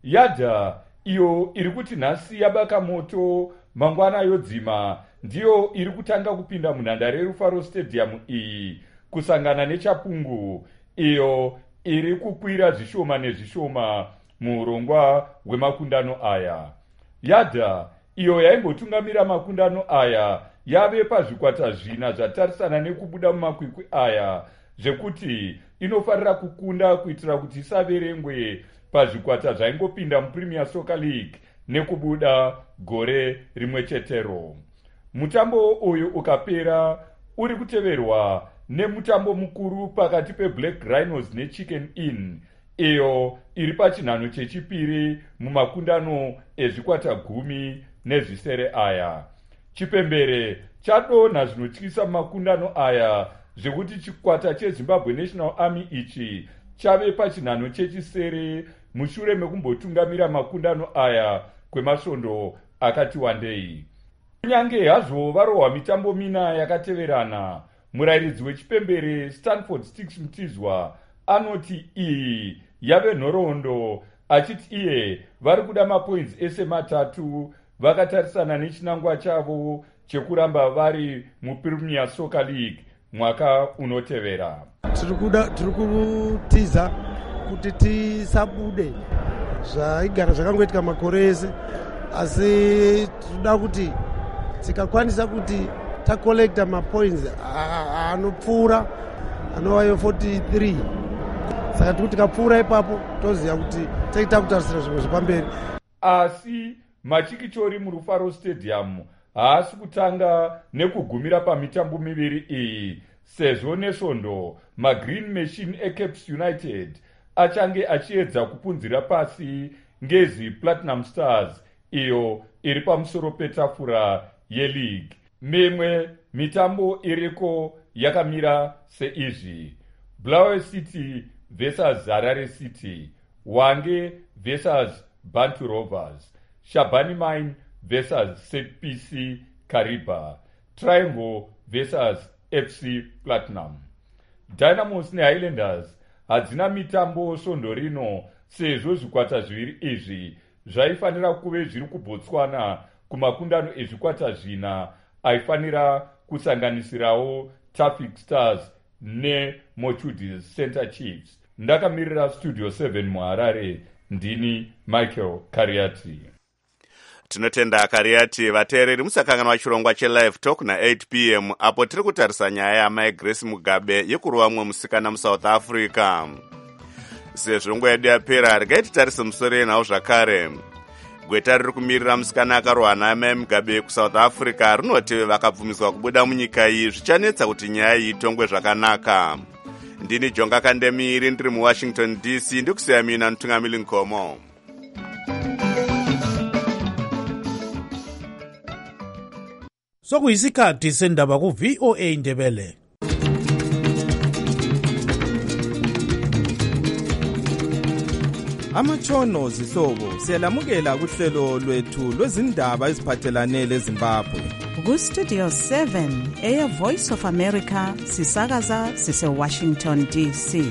Yadha iyo iri kuti nhasi yabaka moto mangwana yodzima ndiyo iri kutanga kupinda munhandare yeRufaro Stadium iyi kusangana neChapungu iyo iri kukwira zvishoma nezvishoma muurongwa hwemakundano aya. Yadha iyo yaimbotungamira makundano aya yave pazvikwata zvina zvatarisana nekubuda mumakwikwi aya, zvekuti inofarira kukunda kuitira kuti isaverengwe pazvikwata zvaingopinda muPremier Soccer League nekubuda gore rimwe chetero. Mutambo uyu ukapera uri kuteverwa nemutambo mukuru pakati peBlack Rhinos neChicken Inn iyo iri pachinhano chechipiri mumakundano ezvikwata gumi nezvisere aya. Chipembere chadonha zvinotyisa mumakundano aya zvekuti chikwata cheZimbabwe National Army ichi chave pachinhano chechisere mushure mekumbotungamira makundano aya kwemasvondo akati wandei. Kunyange hazvo varohwa mitambo mina yakateverana, murairidzi wechipembere Stanford Sticks Mtizwa anoti iyi yave nhoroondo, achiti iye vari kuda mapoints ese matatu vakatarisana nechinangwa chavo chekuramba vari muPremier Soccer League mwaka unotevera. Tiri kutiza kuti tisabude zvaigara zvakangoitika makore ese, asi tinoda kuti tikakwanisa kuti takolekta mapoints anopfuura anova forty-three, saka tikuti tikapfuura ipapo toziva kuti taita kutarisira zvimwe zvepamberi. Asi machikichori muRufaro Stadium haasi kutanga nekugumira pamitambo miviri iyi, sezvo nesvondo maGreen Machine eCapes United achange achiedza kupunzira pasi ngezi Platinum Stars iyo iri pamusoro petafura yeleague. Mimwe mitambo iriko yakamira seizvi: Bulawayo City versus Harare City, Hwange versus Bantu Rovers, Shabani Mine versus C P C Kariba, Triangle versus F C Platinum. Dynamos neHighlanders hadzina mitambo svondo rino, sezvo zvikwata zviviri izvi zvaifanira kuve zviri kuBotswana kumakundano ezvikwata zvina aifanira kusanganisirawo Traffic Stars neMochudis Center Chiefs. ndakamirira studio seven muharare ndini Michael Kariati. Tinotenda Kariati. Vateereri musakanganwa chirongwa chelive talk na eight p m apo tiri kutarisa nyaya yamai Grace Mugabe yekuruva mumwe musikana muSouth Africa. Sezvo nguva yedu yapera, regai titarise musoro yenhau zvakare. Gweta riri kumirira musikana akarohwa naamai Mugabe kuSouth Africa rinoti vakabvumiswa kubuda munyika iyi zvichanetsa kuti nyaya iyi itongwe zvakanaka. Ndini Jonga Kandemiri ndiri muWashington D C ndikusiya mina Mutungamiri Nkomo. Sokuyisikhathi sendaba ku V O A Ndebele. Amatshono zihlobo siyalamukela kuhlelo lwethu lwezindaba eziphathelane leZimbabwe. Ku Studio seven, Air Voice of America, sisakaza sise Washington D C.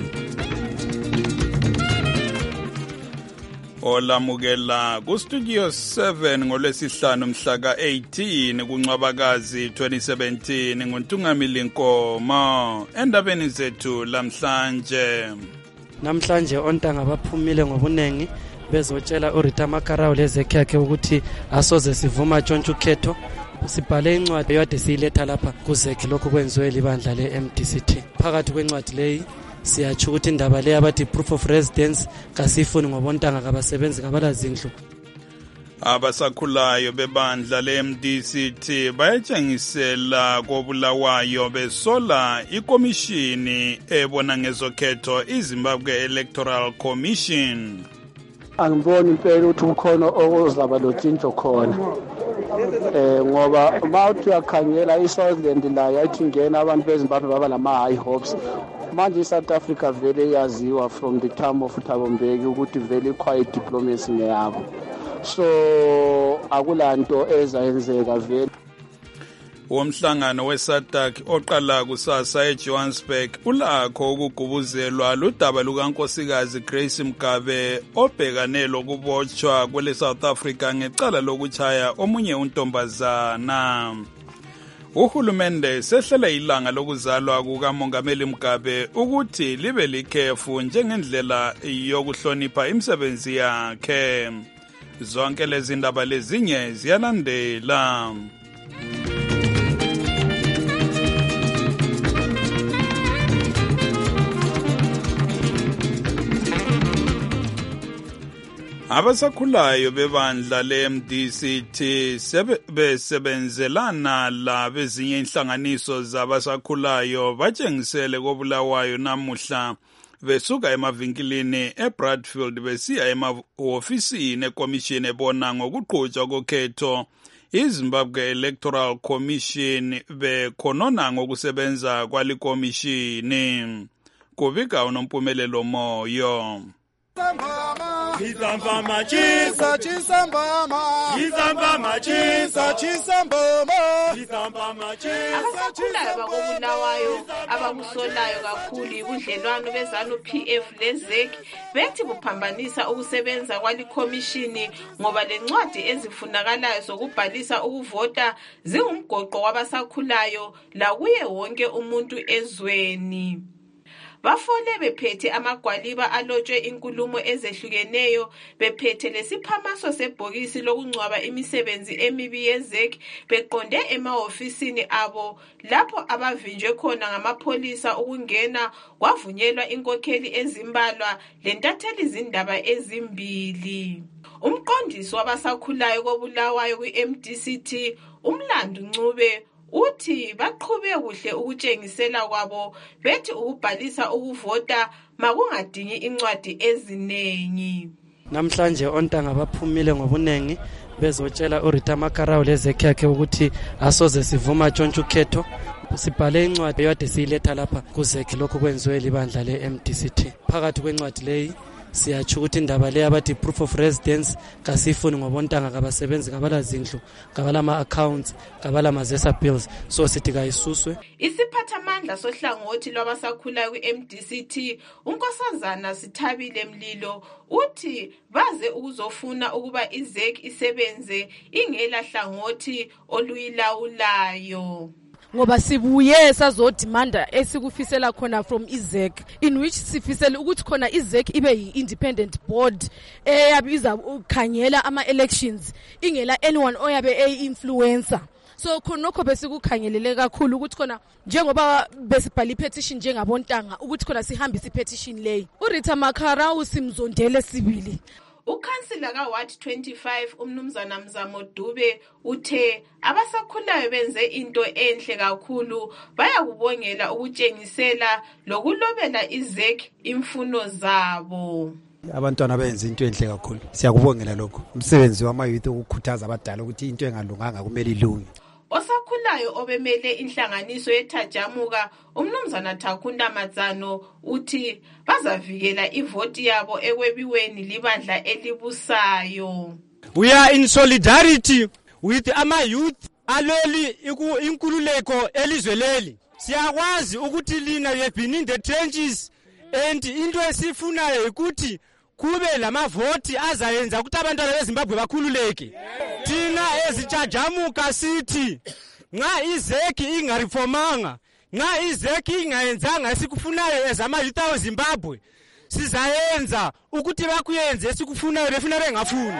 Olamukela ku Studio seven ngolwesihlanu mhla ka eighteen kuNcwabakazi twenty seventeen nguNtungamili Nkomo. Endabeni zethu lamhlanje. Namhlanje ontanga baphumile ngobunengi bezotshela uRita Makarao lezekhakhe ukuthi asoze sivuma tshontshu khetho. Sibhale incwadi yode siyiletha lapha kuzekhe lokho kwenziwe libandla le-M D C T. Phakathi kwencwadi leyi siyatsho ukuthi indaba leyi abathi proof of residence kasifuni ngobontanga kabasebenzi kabalazindlu. Abasakhulayo bebandla le-M D C T bayatshengisela kobulawayo besola ikomishini ebona ngezokhetho iZimbabwe Electoral Commission. Angiboni impela ukuthi ukhona okuzaba lotshintsho khona. Eh ngoba mawuthi uyakhangela iSouthland la yathi ngena abantu beZimbabwe baba lama high hopes. Manje iSouth Africa vele yaziwa from the time of Thabo Mbeki ukuthi vele quiet diplomacy ngeyabo. So akulanto ezayenzeka vele. Womhlangano weSADC oqala kusasa eJohannesburg ulakho ukugubuzelwa ludaba lukaNkosikazi Grace Mugabe obhekane lokubotshwa kwele South Africa ngecala lokuchaya omunye untombazana. Uhulumende sehlela ilanga lokuzalwa kukaMongameli Mugabe ukuthi libe likhefu njengendlela yokuhlonipha imisebenzi yakhe. Zonke lezi ndaba lezinye ziyalandela. Abasakhulayo bebandla le-M D C T besebenzelana la bezinye inhlanganiso zabasakhulayo batshengisele kobulawayo namuhla besuka emavinkilini eBradfield besiya emahofisini ekomishini ebona ngokuqhutshwa kokhetho iZimbabwe Electoral Commission bekhonona ngokusebenza kwalikomishini. Kubika uNompumelelo Moyo. Chisambama chisa chisambama chisambama chisa chisambama chisambama chisa abasakhulayo bakobulawayo abakusolayo kakhulu ibudlelwano bezanu P F lezek bethi kuphambanisa ukusebenza kwalikomishini ngoba lencwadi ezifunakalayo zokubhalisa ukuvota zingumgoqo wabasakhulayo la kuye wonke umuntu ezweni. Bafole bephethe amagwaliba alotshwe inkulumo ezehlukeneyo bephethe lesiphamaso sebhokisi lokungcwaba imisebenzi emibi yezek beqonde emahofisini abo lapho abavinjwe khona ngamapholisa ukungena kwavunyelwa inkokheli ezimbalwa lentatheli izindaba ezimbili. Umqondisi wabasakhulayo kobulawayo kwi-M D C T uMlando Ncube uthi baqhube kuhle ukutshengisela kwabo bethi ukubhalisa ukuvota makungadingi incwadi ezinengi. Namhlanje ontanga baphumile ngobunengi bezotshela uRita Makarao lezekhakhe ukuthi asoze sivuma tshontshu khetho. Sibhale incwadi yode siyiletha lapha kuzekhe lokho kwenziwe libandla le-M D C T. Phakathi kwencwadi leyi siyatsho ukuthi indaba leyi abathi proof of residence kasifuni ngobontanga kabasebenzi kabalazindlu kabalama accounts kabalama zesa bills so sithi kayisuswe. Isiphathamandla sohlangothi lwabasakhulayo kwi-M D C T uNkosazana Sithabile Mlilo uthi baze ukuzofuna ukuba izek isebenze ingela hlangothi oluyilawulayo. ngoba sibuye sazodimanda esikufisela khona from izek, in which sifisela ukuthi khona izek ibe yi-independent board eyabe izakhangela ama-elections ingela anyone oyabe eyi-influencer. So khonokho besikukhangelele kakhulu ukuthi khona njengoba besibhala i-petition njengabontanga ukuthi khona sihambise i-petition leyi. uRita Makarau simzondele sibili. Ukhansila ka-Ward twenty-five umnumzana Mzamo Dube uthe abasakhulayo benze into enhle kakhulu, bayakubongela ukutshengisela lokulobela izek imfuno zabo. Abantwana benze into enhle kakhulu, siyakubongela lokho. Umsebenzi wama-youth ukukhuthaza abadala ukuthi into engalunganga kumele ilunge. Osakhulayo obemele inhlanganiso yethajamuka umnumzana Thakunda Matsano uthi bazavikela ivoti yabo ekwebiweni libandla elibusayo. We are in solidarity with ama youth aleli inkululeko elizwe leli. Siyakwazi ukuthi lina we have been in the trenches and into esifunayo ukuthi kube lamavoti azayenza ukuthi abantwana beZimbabwe bakhululeke. Thina ezitshajamuka sithi nxa izeki ingareformanga, nxa izeki ingayenzanga esikufunayo ezama youth eZimbabwe, sizayenza ukuthi bakuyenze esikufunayo befuna bengafuni.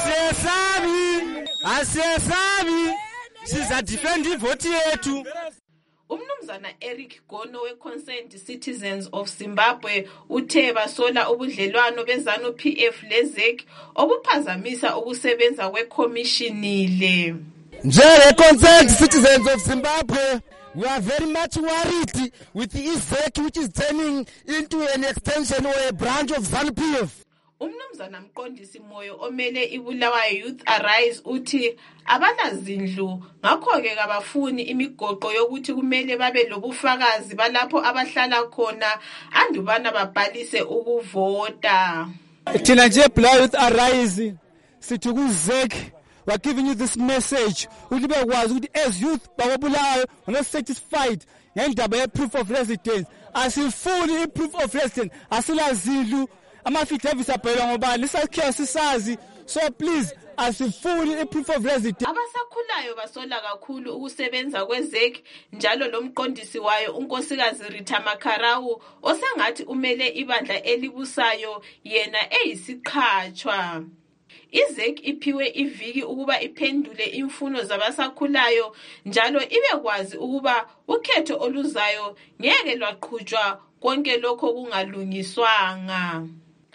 Siyesabi, asiyesabi, siza defend ivoti yethu. Umnumzana Eric Gono we-Concerned Citizens of Zimbabwe uthe basola ubudlelwano bezanu P F lezek obuphazamisa ukusebenza kwekomishinile. Njenge-Concerned Citizens of Zimbabwe, we are very much worried with the I Z E C which is turning into an extension or a branch of ZANU P F. Umnumzana Mqondisi Moyo omele iBulawayo Youth Arise uthi abanazindlu ngakho-ke kabafuni imigoqo yokuthi kumele babe lobufakazi balapho abahlala khona andubana babhalise ukuvota. Thina nje Bulawayo Youth Arise sithi ku-Z E C, we are giving you this message ukuthi bekwazi ukuthi as youth bakwaBulawayo are not satisfied ngendaba ye-proof of residence. Asifuni i-proof of residence, asilazindlu, ama-affidavits abhalwa ngobani, isakhiwo sisazi. So please asifuni i-proof of residence. Abasakhulayo basola kakhulu ukusebenza kwe-Z E C njalo lo mqondisi wayo unkosikazi Rita Makarau osengathi umele ibandla elibusayo yena eyisiqhatshwa. I-Z E C iphiwe iviki ukuba iphendule imfuno zabasakhulayo njalo ibekwazi ukuba ukhetho oluzayo ngeke lwaqhutshwa konke lokho kungalungiswanga.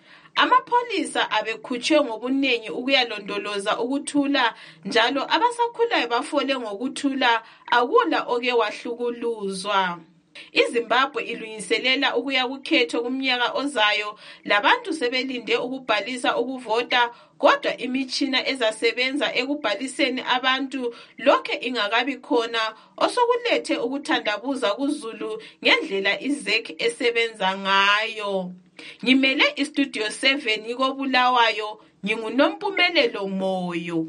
Amapholisa abekhutshwe ngobuningi ukuyalondoloza ukuthula njalo abasakhulayo bafole ngokuthula, akula oke wahlukuluzwa. iZimbabwe ilungiselela ukuya kukhetho kumnyaka ozayo, labantu sebelinde ukubhalisa ukuvota, kodwa imitshina ezasebenza ekubhaliseni abantu lokhe ingakabi khona, osokulethe ukuthandabuza kuZulu ngendlela i-Z E C esebenza ngayo. Ngimele iStudio seven ikoBulawayo, nginguNompumelelo Moyo.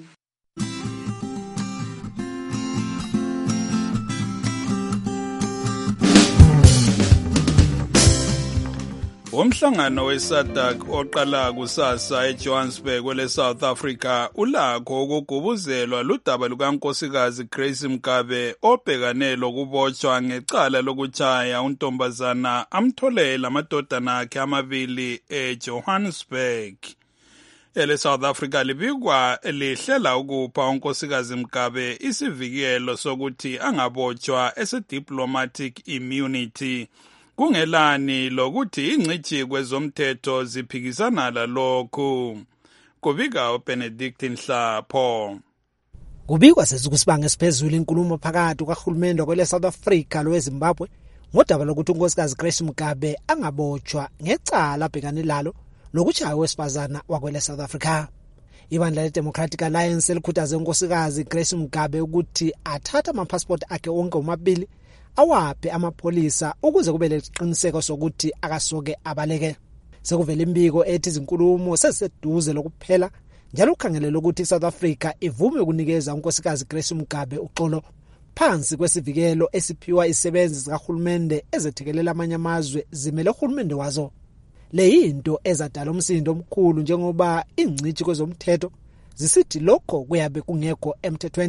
Umhlangano weSADC oqala kusasa eJohannesburg kwele South Africa ulakho ukugubuzelwa ludaba lukankosikazi Grace Mugabe obhekane lokubotshwa ngecala lokutshaya untombazana amtholela amadodana akhe amabili eJohannesburg. Ele South Africa libikwa lihlela ukupha unkosikazi Mugabe isivikelo sokuthi angabotshwa ese-diplomatic immunity. Kungelani lokuthi ingcithi kwezomthetho ziphikisana lalokhu. Kubika uBenedict Nhlapho. Kubikwa sezikusibanga esiphezulu inkulumo phakathi kahulumende kwele South Africa loweZimbabwe ngodaba lokuthi unkosikazi Grace Mugabe angabotshwa ngecala abhekane lalo lokuchaya wesifazana wakwele South Africa. Ibandla leDemocratic Alliance elikhuthaze unkosikazi Grace Mugabe ukuthi athatha amapassport akhe onke omabili awaphe amapholisa ukuze kube leqiniseko sokuthi akasoke abaleke. Sekuvela imbiko ethi izinkulumo seseduze lokuphela njalo ukhangelela ukuthi iSouth Africa ivume ukunikeza unkosikazi Grace Mugabe uxolo phansi kwesivikelo esiphiwa isebenzi zikahulumende ezethekelela amanye amazwe zimele uhulumende wazo. Le yinto ezadala umsindo omkhulu njengoba ingcithi kwezomthetho zisithi lokho kuyabe kungekho emthethweni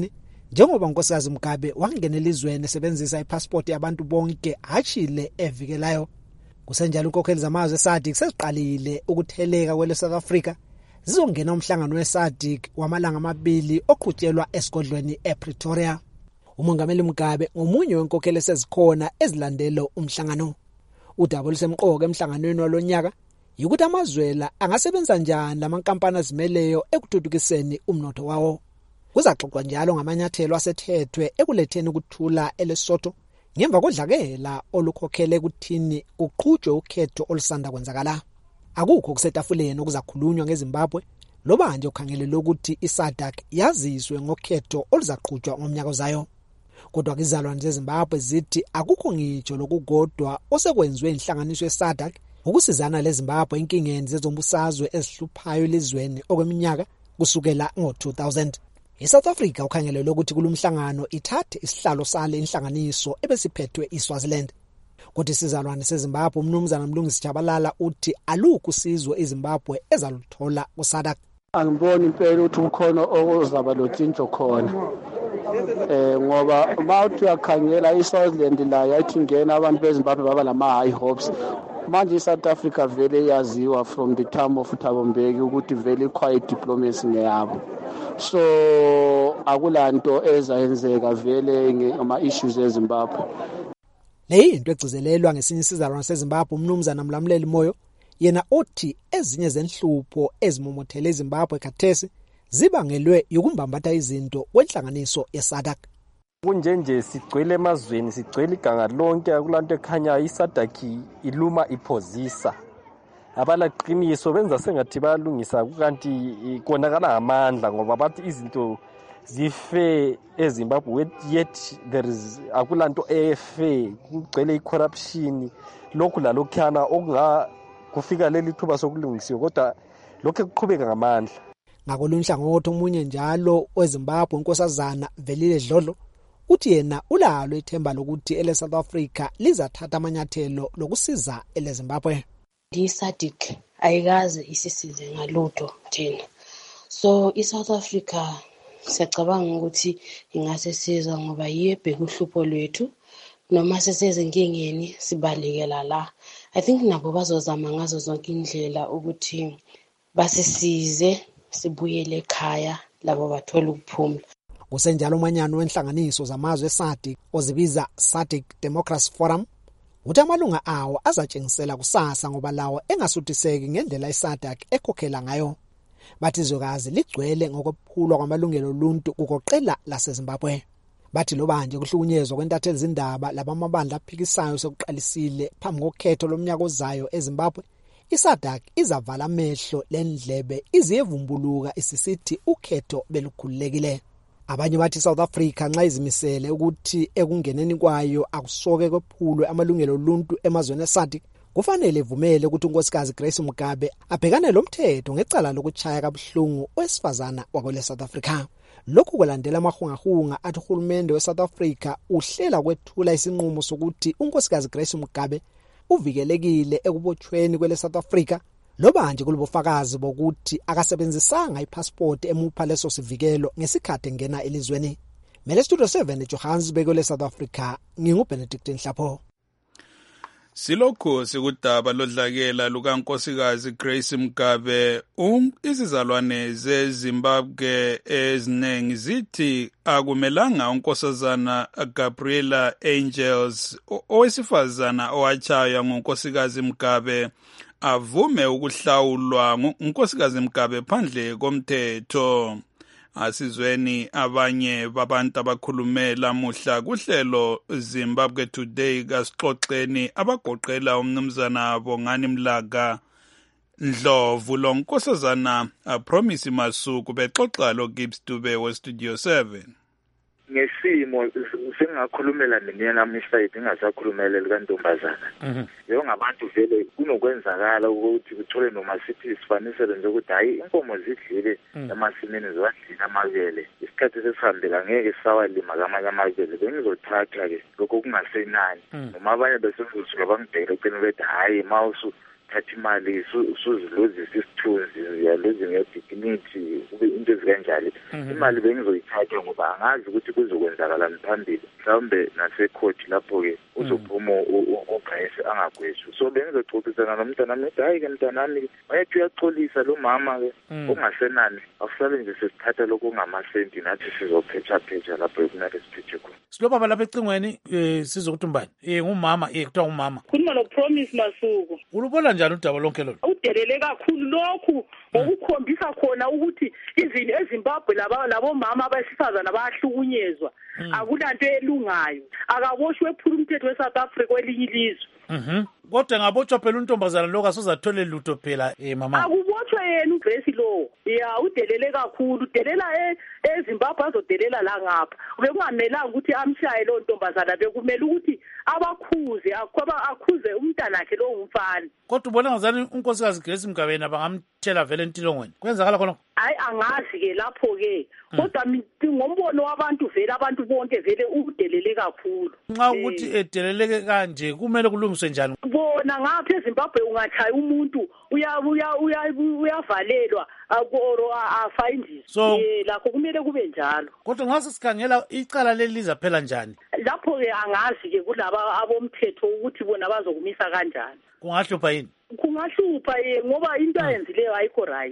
Njengoba unkosikazi Mugabe wangenela elizweni esebenzisa ipassport yabantu bonke hachile evikelayo, kusenjalo inkokheli zamazwe eSADC seziqalile ukutheleka kwele South Africa zizongena umhlangano weSADC wamalanga amabili oqhutyelwa esigodlweni ePretoria. Umongameli Mugabe ngomunye wenkokheli esezikhona ezilandelo umhlangano. Udaba olusemqoka emhlanganweni walonyaka ukuthi amazwela angasebenza njani lamankampani azimeleyo ekuthuthukiseni umnotho wawo. Kuzaxoxwa njalo ngamanyathelo asethethwe ekuletheni ukuthula eLesotho ngemva kodlakela olukhokhele ukuthini kuqhutshwe ukhetho olusanda kwenzakala. Akukho kusetafuleni okuzakhulunywa ngeZimbabwe loba nje ukhangelele ukuthi iSADC yaziswe ngokhetho oluzaqhutshwa ngomnyaka ozayo. Kodwa izizalwane zeZimbabwe zithi akukho ngitsho lokugodwa osekwenziwe inhlanganiso yeSADC ukusizana leZimbabwe inkingeni zezombusazwe ezihluphayo elizweni okweminyaka kusukela ngo two thousand. ISouth Africa ukhangelele ukuthi kulumhlangano ithathe isihlalo sale inhlanganiso ebesiphethwe iSwaziland. Kodwa isizalwane seZimbabwe umnumzana Mlungisi Jabalala uthi alukho usizwe iZimbabwe ezaluthola kuSADC. Angiboni impela ukuthi ukhona okuzaba lotshintsho khona. Eh ngoba mawuthi uyakhangela iSwaziland la yathi ngena abantu beZimbabwe baba lama high hopes. Manje iSouth Africa vele yaziwa from the time of Thabo Mbeki ukuthi vele quiet diplomacy ngeyabo. So akulanto ezayenzeka vele ngama issues eZimbabwe. Leyinto egcizelelwa ngesinye isizalwane seZimbabwe umnumzana Mlamuleli Moyo yena othi ezinye zenhlupho ezimomothele eZimbabwe khathesi zibangelwe ukumbambatha izinto kwenhlanganiso yeSADC. Kunjenje sigcwele emazweni sigcwele iganga lonke akulanto ekhanya iSADC iluma iphozisa. Abalaqiniso benza sengathi bayalungisa kanti konakala amandla ngoba bathi izinto zife eZimbabwe yet there is akulanto efe kugcwele icorruption lokhu lalokhana okunga kufika leli thuba sokulungisiwa kodwa lokho kuqhubeka ngamandla. Ngakolunhlangothi omunye njalo weZimbabwe unkosazana Velile Dlodlo uthi yena ulalo ithemba lokuthi ele South Africa lizathatha amanyathelo lokusiza ele Zimbabwe. ISADC ayikaze isisize ngalutho thina. So iSouth Africa siyacabanga ukuthi ingasesiza ngoba yebheka uhlupho lwethu noma sesezinkingeni sibalekela la. I think nabo bazozama ngazo zonke indlela ukuthi basisize sibuyele ekhaya labo bathola ukuphumula. Kusenjalo umanyano wenhlanganiso zamazwe eSADC ozibiza SADC Democracy Forum uthi amalunga awo azatshengisela kusasa ngoba lawo engasuthiseki ngendlela iSADC ekhokhela ngayo. Bathi izwekazi ligcwele ngokuphulwa kwamalungelo oluntu kugoqela laseZimbabwe. Bathi loba nje kuhlukunyezwa kwentatheli zindaba labamabandla aphikisayo sekuqalisile phambi kokhetho lomnyaka ozayo eZimbabwe, iSADC izavala amehlo lendlebe iziyevumbuluka isisithi ukhetho belukhululekile. Abanye bathi South Africa nxa izimisele ukuthi ekungeneni kwayo akusoke kwephulwe amalungelo oluntu emazweni eSADC, kufanele ivumele ukuthi unkosikazi Grace Mugabe abhekane lomthetho ngecala lokuchaya kabuhlungu owesifazana wakwele South Africa. Lokhu kulandela amahungahunga athi uhulumende weSouth Africa uhlela kwethula isinqumo sokuthi unkosikazi Grace Mugabe uvikelekile ekubotshweni kwele South Africa loba nje kulobufakazi bokuthi akasebenzisanga ipassport emupha leso sivikelo ngesikhathi engena elizweni. Mele Studio seven eJohannesburg kwele South Africa, nginguBenedict Nhlapho. Silokho sikudaba lodlakela lukankosikazi Grace Mugabe, um izizalwane zeZimbabwe ezinengi zithi akumelanga unkosazana Gabriela Angels owesifazana owachaywa ngunkosikazi Mugabe avume ukuhlawulwa ngunkosikazi Mugabe phandle komthetho. Asizweni abanye babantu abakhulumela muhla kuhlelo Zimbabwe Today kasixoxeni abagoqela umnumzana Bongani Mlaga Ndlovu lonkosazana Promise Masuku bexoxa lo Gibbs Dube we Studio seven. Ngesimo sengakhulumela mina Mister ingasakhulumela likantombazana. Mhm. Yo ngabantu vele kunokwenzakala ukuthi uthole noma sithi sifanisele nje ukuthi hayi inkomo zidlile emasimini ziwadlina amabele. Isikhathi sesihambela ngeke sawalima kamanye amabele bengizothatha ke lokho kungasenani. Noma abanye besenzusuka bangibheka ecene bethi hayi mawusu uthatha imali usuzilozisa isithunzi uyalozi ngedignity kube into ezikanjalo imali bengizoyithatha ngoba angazi ukuthi kuzokwenzakala phambili mhlawumbe nasecourt lapho-ke uzophuma ogqese angagweshu so bengizoxoxisana nomntana nami hayi ke mntanami wayethi uyaxolisa lo mama-ke ongasenani akusale nje sesithatha lokhu ongamasenti nathi sizophetsha-phetsha lapho ekumele siphethe khona silobaba lapha ecingweni um sizokuthi umbani um ngumama um kuthiwa ngumama khuluma noPromise Masuku ulubona njani udaba lonke lolu udelele kakhulu lokhu ngokukhombisa khona ukuthi izini eZimbabwe laba labomama abesifazana bayahlukunyezwa akulanto elungayo akaboshwe ephula umthetho weSouth Africa kwelinye ilizwe mhm kodwa ngabotshwa phela untombazana lokho asozathole lutho phela eh mama akubotshwe yena uVesi lo ya udelele kakhulu udelela eZimbabwe azodelela la ngapha bekungamelanga ukuthi amshaye lo ntombazana bekumele ukuthi abakhuze akwaba akhuze umntanakhe lo umfana kodwa ubona ngazani unkosikazi Grace Mgabeni abangamthela vele entilongweni kwenzakala khona hayi angazi ke lapho ke kodwa ngombono wabantu vele abantu bonke vele udelele kakhulu nxa ukuthi edeleleke kanje kumele kulungiswe njani bona ngapha eZimbabwe ungathaya umuntu uya uya uyavalelwa akoro afayindiswe eh lakho kumele kube njalo kodwa nxa sisikhangela icala leliza phela njani lapho ke angazi ke kulaba abomthetho ukuthi bona bazokumisa kanjani kungahlupha yini kungahlupha ngoba into ayenzileyo ayikho right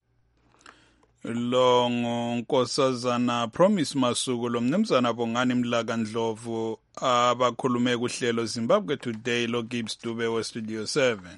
lo ngunkosazana Promise Masuku lo mnumzana Bongani Mlaka Ndlovu abakhulume kuhlelo Zimbabwe Today lo Gibbs Dube we Studio seven.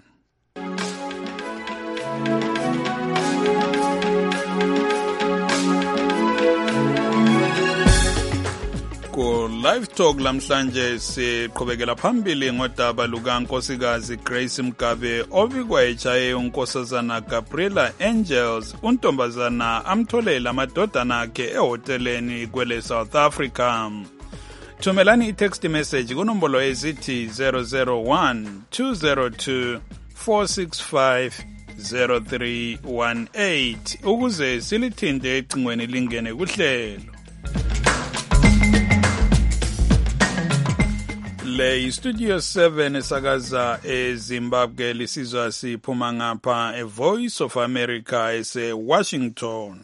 Ku live talk lamhlanje siqhubekela phambili ngodaba lukankosikazi Grace Mgabe obikwa echaye unkosazana Gabriela Angels untombazana amtholela amadodana akhe ehoteleni kwele South Africa. Thumelani i-text message kunombolo ezithi zero zero one two zero two four six five zero three one eight ukuze silithinte ecingweni lingene kuhlelo. Le Studio seven esakaza eZimbabwe lisizwa siphuma ngapha e Voice of America ese Washington.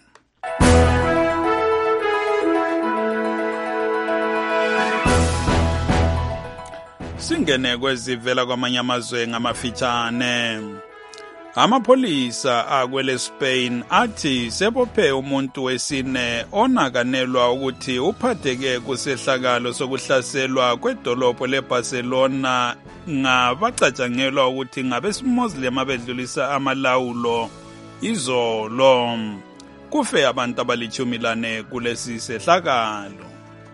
Singene kwezivela kwamanye amazwe ngamafitshane. Amapholisa akwele Spain athi sebophe umuntu wesine onakanelwa ukuthi uphatheke kusehlakalo sokuhlaselwa kwedolopho leBarcelona ngabacatshangelwa ukuthi ngabeSmuslim abedlulisa amalawulo izolo. Kufe abantu abalichumi lane kulesi sehlakalo.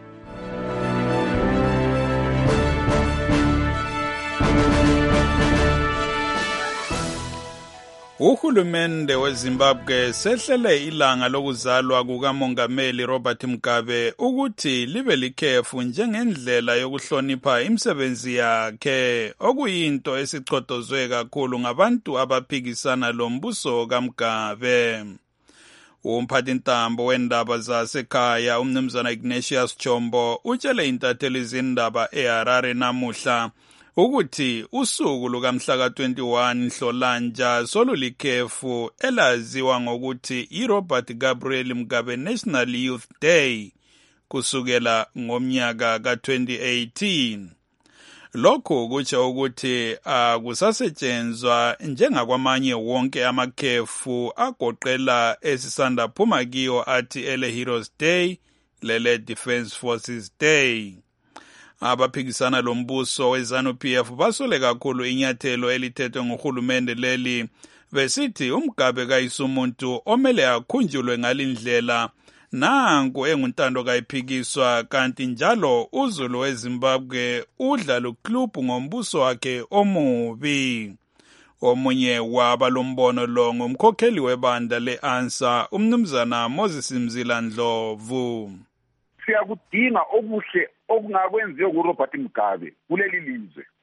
Uhulumende weZimbabwe sehlele ilanga lokuzalwa kukamongameli Robert Mugabe ukuthi libe likhefu njengendlela yokuhlonipha imisebenzi yakhe okuyinto esichotozwe kakhulu ngabantu abaphikisana lombuso kaMugabe. Umphathintambo wendaba zasekhaya umnumzana Ignatius Chombo utshele intatheli zindaba eHarare namuhla ukuthi usuku lukamhla ka twenty-one Nhlolanja solulikhefu elaziwa ngokuthi iRobert Gabriel Mugabe National Youth Day kusukela ngomnyaka ka twenty eighteen. Lokho kutsho ukuthi akusasetshenzwa njengakwamanye wonke amakhefu agoqela esisanda phuma kiyo athi ele Heroes Day lele Defence Forces Day. Abaphikisana lombuso weZanu-P F basole kakhulu inyathelo elithethwe nguhulumende leli besithi uMugabe kayisumuntu omele akhunjulwe ngalindlela nanku enguntando kayiphikiswa kanti njalo uzulu weZimbabwe udla luklubhu ngombuso wakhe omubi. Omunye wabalombono lo ngumkhokheli webandla leANSA umnumzana Moses Mzila Ndlovu. Siyakudinga obuhle okungakwenziwa kuRobert Mugabe kuleli lizwe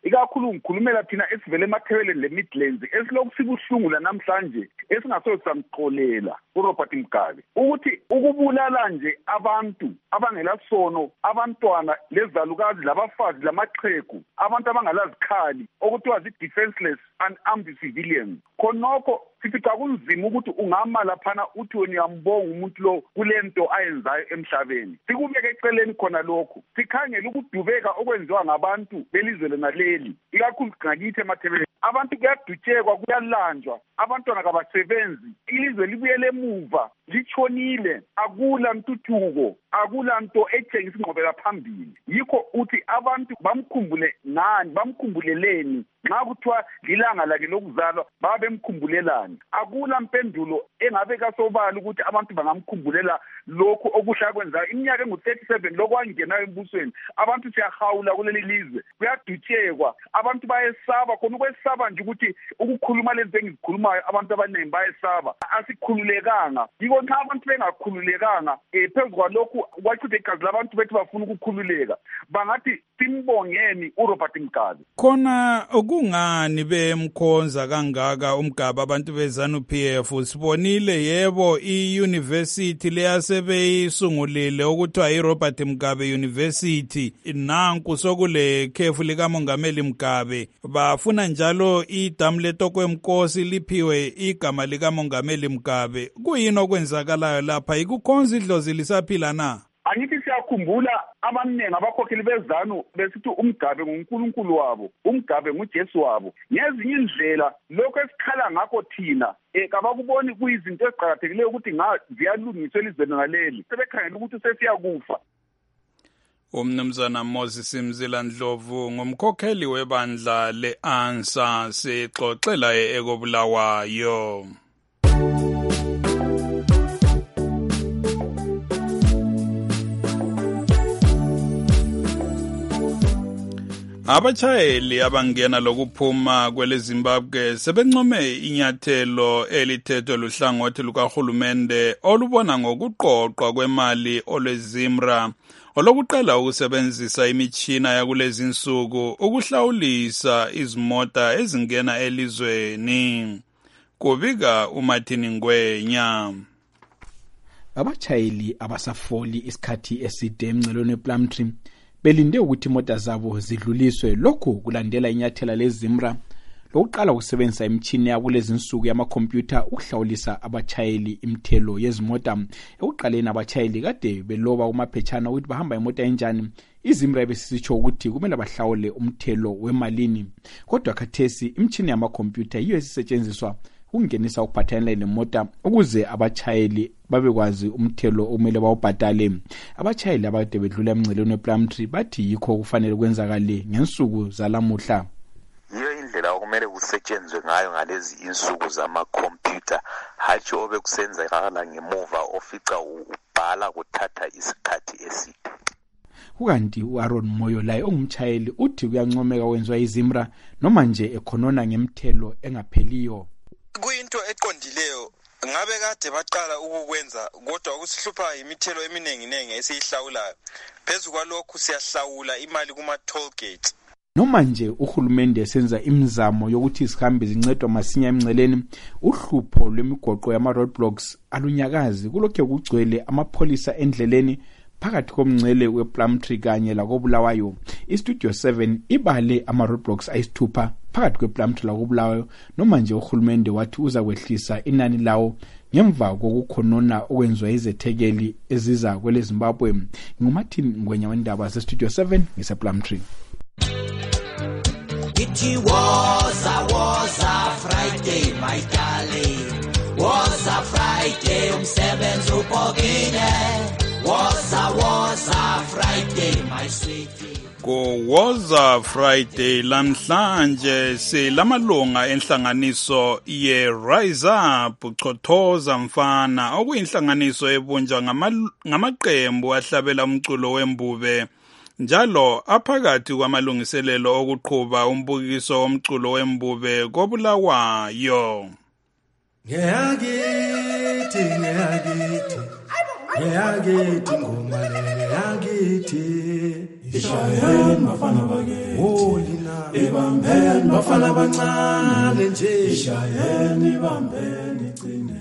ikakhulu ngikhulumela thina esivele emathebeleni le-Midlands esilokhu sibuhlungu la namhlanje esingasoze samxolela uRobert Mugabe ukuthi ukubulala nje abantu abangela sono, abantwana lezalukazi labafazi lamaqhegu, abantu abangalazikhali okuthiwa zi-defenseless and armed civilians, khonokho sifica kunzima ukuthi ungama laphana uthi wena uyambonga umuntu lo kulento ayenzayo emhlabeni. Sikubeke eceleni khona lokho, sikhangela ukudubeka okwenziwa ngabantu belizwe lona leli, ikakhulu ngakithi emathebeleni. Abantu kuyadutshekwa, kuyalanjwa, abantwana kabasebenzi, ilizwe libuyele emuva, litshonile, akula ntuthuko, akula nto etshengisa ingqubekela phambili. Yikho uthi abantu bamkhumbule ngani, bamkhumbuleleni nxa kuthiwa lilanga lakhe lokuzalwa babemkhumbulelani. Akula mpendulo engabe kasobala ukuthi abantu bangamkhumbulela lokho okuhla kwenzayo. Iminyaka engu-thirty-seven lokho wangenayo embusweni, abantu siyahawula kuleli lizwe, kuyadutshekwa, abantu bayesaba, khona ukwesaba nje ukuthi ukukhuluma lezi engizikhulumayo abantu abaningi bayesaba. Asikhululekanga, yiko nxa abantu bengakhululekanga um phezu kwalokhu kwachitha igazi labantu bethu bafuna ukukhululeka, bangathi simbongeni uRobert Mugabe. Khona okungani bemkhonza kangaka uMgabe abantu beZANU P F? Sibonile yebo i-university leyasebeyisungulile okuthiwa iRobert Mugabe University, nanku sokule khefu likamongameli Mugabe, bafuna njalo idamu leTokwemkosi liphiwe igama likamongameli Mugabe. Kuyini okwenzakalayo lapha? Ikukhonza idlozi lisaphila na? Angithi siyakhumbula abaningi abakhokheli beZANU besithi uMgabe nguNkulunkulu wabo, uMgabe nguJesu wabo. Ngezinye indlela lokho esikhala ngakho thina eh kabakuboni kuyizinto eziqhakathekileyo ukuthi nga ziyalungiswa elizweni ngaleli, sebekhangela ukuthi sesiyakufa. Umnumzana Moses Mzila Ndlovu ngumkhokheli webandla le-ANSA, sixoxela eKobulawayo. Abachayeli abangena lokuphuma kwele Zimbabwe sebencome inyathelo elithethwe luhlangothi lukahulumende olubona ngokuqoqwa kwemali olweZimra olokuqala ukusebenzisa imitshina yakulezi insuku ukuhlawulisa izimota ezingena elizweni. Kubika uMartin Ngwenya. Abachayeli abasafoli isikhathi eside emncelweni ePlumtree belinde ukuthi imota zabo zidluliswe, lokhu kulandela inyathela leZimra lokuqala ukusebenzisa imitshini yakulezi insuku yamakhompyutha ukuhlawulisa abachayeli imithelo yezimota. Ekuqaleni abachayeli kade beloba kumaphetshana ukuthi bahamba imota enjani, iZimra besisitsho ukuthi kumele bahlawule umthelo wemalini. Kodwa khathesi imitshini yamakhompyutha yiyo esisetshenziswa ukungenisa ukuphathelana nemota ukuze abachayeli babekwazi umthelo okumele bawubhadale. Abachayeli abade bedlula emncelweni wePlumtree bathi yikho kufanele kwenzakale ngensuku zalamuhla. Yiyo indlela okumele kusetshenzwe ngayo ngalezi insuku zamakhompyutha, hatshi obekusenzakala ngemuva ofica ubhala kuthatha isikhathi eside. Kukanti uAaron Moyo laye ongumchayeli uthi kuyancomeka wenziwa iZimra noma nje ekhonona ngemthelo engapheliyo. Kuyinto eqondileyo, ngabe kade baqala ukukwenza kodwa ukusihlupha imithelo eminingi nengi esiyihlawulayo. Phezu kwalokhu siyahlawula imali kuma toll gate. Noma nje uhulumende senza imizamo yokuthi isihambi zincedwa masinya emnceleni, uhlupho lwemigoqo yama roadblocks alunyakazi kulokho kugcwele amapholisa endleleni phakathi komngcele wePlumtree kanye lakoBulawayo. iStudio seven ibale ama roadblocks ayisithupha phakathi kwePlumtree lakoBulawayo, noma nje uhulumende wathi uza kwehlisa inani lawo ngemva kokukhonona okwenzwa izethekeli eziza kwele Zimbabwe. NguMartin Ngwenya wendaba zeStudio seven ngisePlumtree. It was a was a Friday, my darling. Was a Friday, umsebenzi ubhokile. Was a was a Friday, my sweetie. Ko Woza Friday lamhlanje silamalunga enhlanganiso ye Rise Up Chothoza Mfana okuyinhlanganiso ebunjwa ngamaqembu ahlabela umculo wembube, njalo aphakathi kwamalungiselelo okuqhuba umbukiso womculo wembube koBulawayo. Ngeyakithi ngeyakithi ngeyakithi ngoma le ngeyakithi ishayeni bafana bakithi wolina ibambeni bafana abancane nje ishayeni ibambeni igcine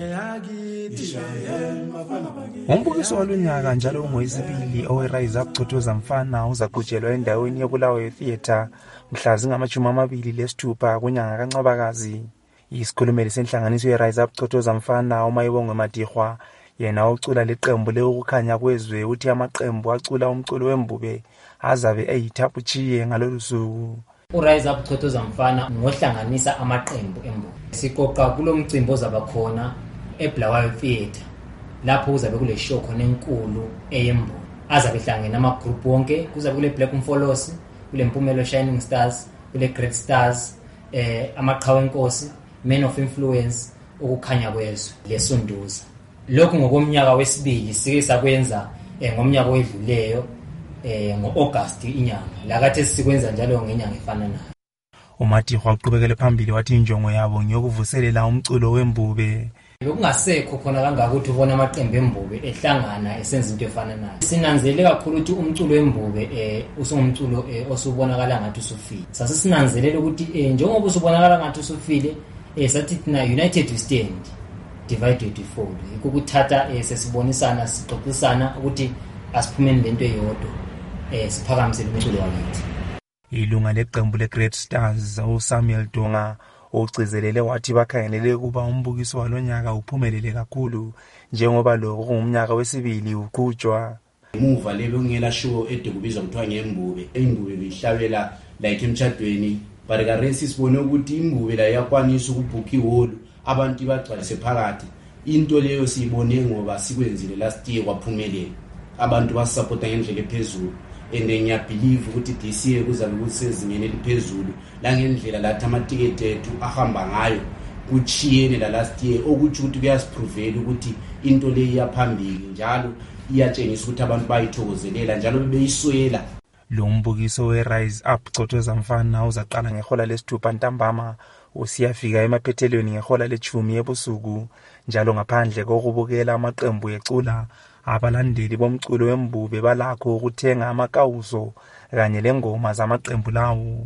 yakithi ishayeni bafana bakithi. Umbukiso walonyaka njalo ungoyesibili oweRise Up Chothoza Mfana uzaqhutshelwa endaweni yobulawayo theatre mhla zingamashumi amabili lesithupha kunyanga kaNcwabakazi. Isikhulumeli senhlanganiso yeRise Up Chothoza Mfana uMayibongwe Madihwa yena ucula leqembu lekukhanya kwezwe uthi amaqembu acula umculo wembube azabe eyithapuchiye ngalolu suku. uRise Up Chothoza Mfana ngohlanganisa amaqembu embube. Siqoqa kulomcimbi ozaba khona eBulawayo Theatre lapho kuzabe kule show khona enkulu eyembube. Azabe hlangene ama group wonke, kuzabe kule Black Umfolosi, kule Mpumelo Shining Stars, kule Great Stars, eh amaqhawe enkosi, Men of Influence, ukukhanya kwezwe lesunduza. Lokhu ngokomnyaka wesibili sike sakwenza eh, ngomnyaka wedluleyo eh ngoAugust inyanga. Lakathe sikwenza njalo ngenyanga efana nayo. uMadihwa uqhubekele phambili wathi injongo yabo ngiyokuvuselela umculo wembube. Bekungasekho khona kangaka ukuthi ubona amaqembu embube ehlangana esenza into efana nayo. Sinanzelele kakhulu ukuthi umculo wembube eh usungumculo eh, osubonakala ngathi usufile. Sase sinanzelele ukuthi eh, njengoba usubonakala ngathi usufile eh sathi thina united we stand, divided we fall. Ukuthatha eh, sesibonisana sixoxisana ukuthi asiphumeni lento eyodwa eh siphakamisele umculo wakithi. Ilunga leqembu leGreat Stars uSamuel Dunga ucizelele wathi bakhangelele kuba umbukiso walonyaka uphumelele kakhulu njengoba lo kungumnyaka wesibili uqhutshwa. Emuva lelo ngela show ede kubizwa kuthiwa ngembube. Imbube bihlawela like emchadweni, but karesi sibone ukuthi imbube la yakwanisa ukubhuka iholu abantu bagcwalise phakathi. Into leyo siyibone ngoba sikwenzile last year kwaphumelela. Abantu basupporta ngendlela ephezulu. And ngiya believe ukuthi this year kuzabe kusezingeni eliphezulu la ngendlela lathi amatiketi ethu ahamba ngayo kuchiyene la last year, okuthi ukuthi kuyasiprovela ukuthi into le iyaphambili njalo iyatshengisa ukuthi abantu bayithokozelela njalo bebeyiswela. Lo mbukiso weRise Up Chothoza Mfana uzaqala ngehola lesithupha ntambama usiyafika emaphethelweni ngehola lechumi ebusuku njalo ngaphandle kokubukela amaqembu ecula. Abalandeli bomculo wembube balakho ukuthenga amakawuso kanye lengoma zamaqembu lawo.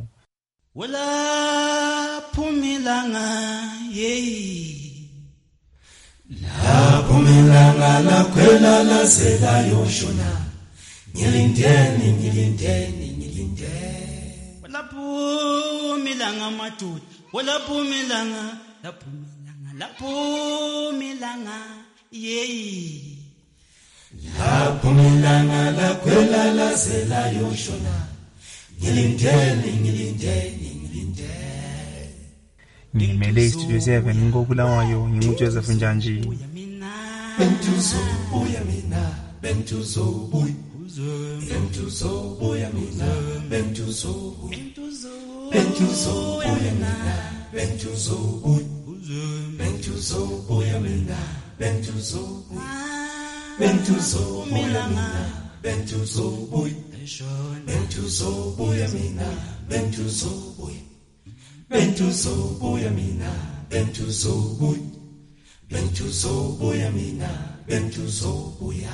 Wela phumilanga yeyi la phumilanga la kwela la zela yoshona ngilindeni ngilindeni ngilindeni wela phumilanga madudu wela phumilanga la phumilanga la phumilanga yeyi la phumilanga la kwela la zela yoshona ngilindeni ngilindeni ngilindeni. Ngimele Studio seven ngokulawayo nginguJoseph Njanji. Bentuzo buya mina bentuzo buya bentuzo buya mina bentuzo bentuzo buya mina bentuzo buya bentuzo buya mina bentuzo bentuzo buya mina bentuzo buya bentuzo buya mina bentuzo buya bentuzo buya mina bentuzo buya bentuzo buya mina bentuzo buya.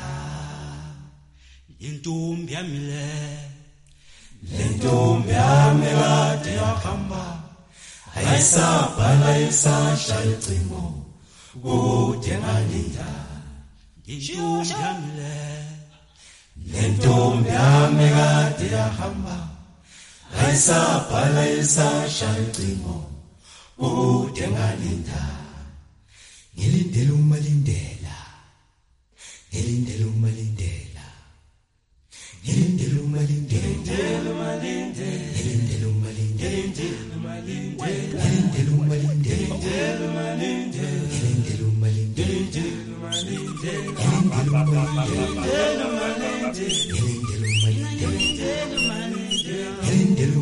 Intombi yami le lentombi yami kade yahamba ayisabhala isashaya icingo kude ngalinda. Intombi yami le lentombi yami kade yahamba ayisabhala isashaya icingo kude ngalinda. Ngilindela umalindela ngilindela umalindela ngilindela umalindela ngilindela umalindela ngilindela umalindela ngilindela umalindela ngilindela umalindela ngilindela umalindela ngilindela umalindela ngilindela umalindela ngilindela umalindela ngilindela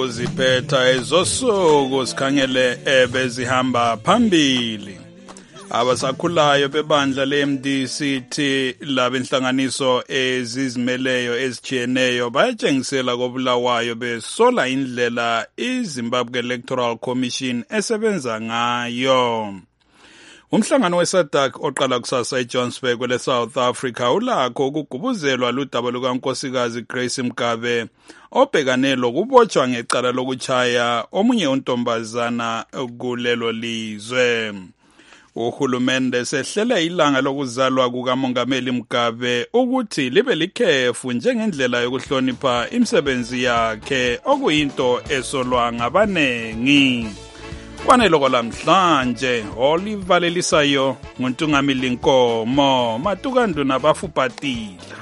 okuziphetha ezosuku sikhangele ebezihamba phambili. Abasakhulayo bebandla le-M D C T labenhlanganiso ezizimeleyo ezijiyeneyo bayatshengisela kobulawayo besola indlela iZimbabwe Electoral Commission esebenza ngayo. Umhlangano weSADC oqala kusasa eJohannesburg le-South Africa ulakho ukugubuzelwa ludaba lukankosikazi Grace Mugabe obhekane lokubotshwa ngecala lokuchaya omunye untombazana kulelo lizwe. Uhulumende sehlele ilanga lokuzalwa kukaMongameli Mugabe ukuthi libe likhefu njengendlela yokuhlonipha imisebenzi yakhe okuyinto esolwa ngabanengi. Kwanelo kwalamhlanje olivalelisayo nguNtungamili Nkomo Matukandu nabafupatila.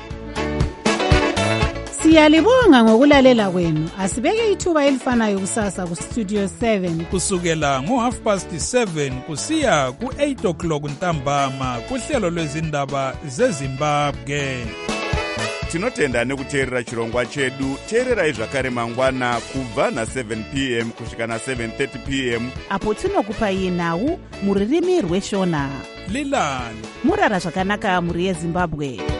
Siyalibonga ngokulalela kwenu. Asibeke ithuba elifanayo kusasa ku Studio seven kusukela ngo half past seven kusiya ku eight o'clock ntambama kuhlelo lwezindaba zeZimbabwe. Tinotenda nekuteerera chirongwa chedu. Teererai zvakare mangwana kubva na seven p m kusvika na seven thirty p m apo tinokupai nhau muririmi rweshona. Lilani murara zvakanaka muri yeZimbabwe.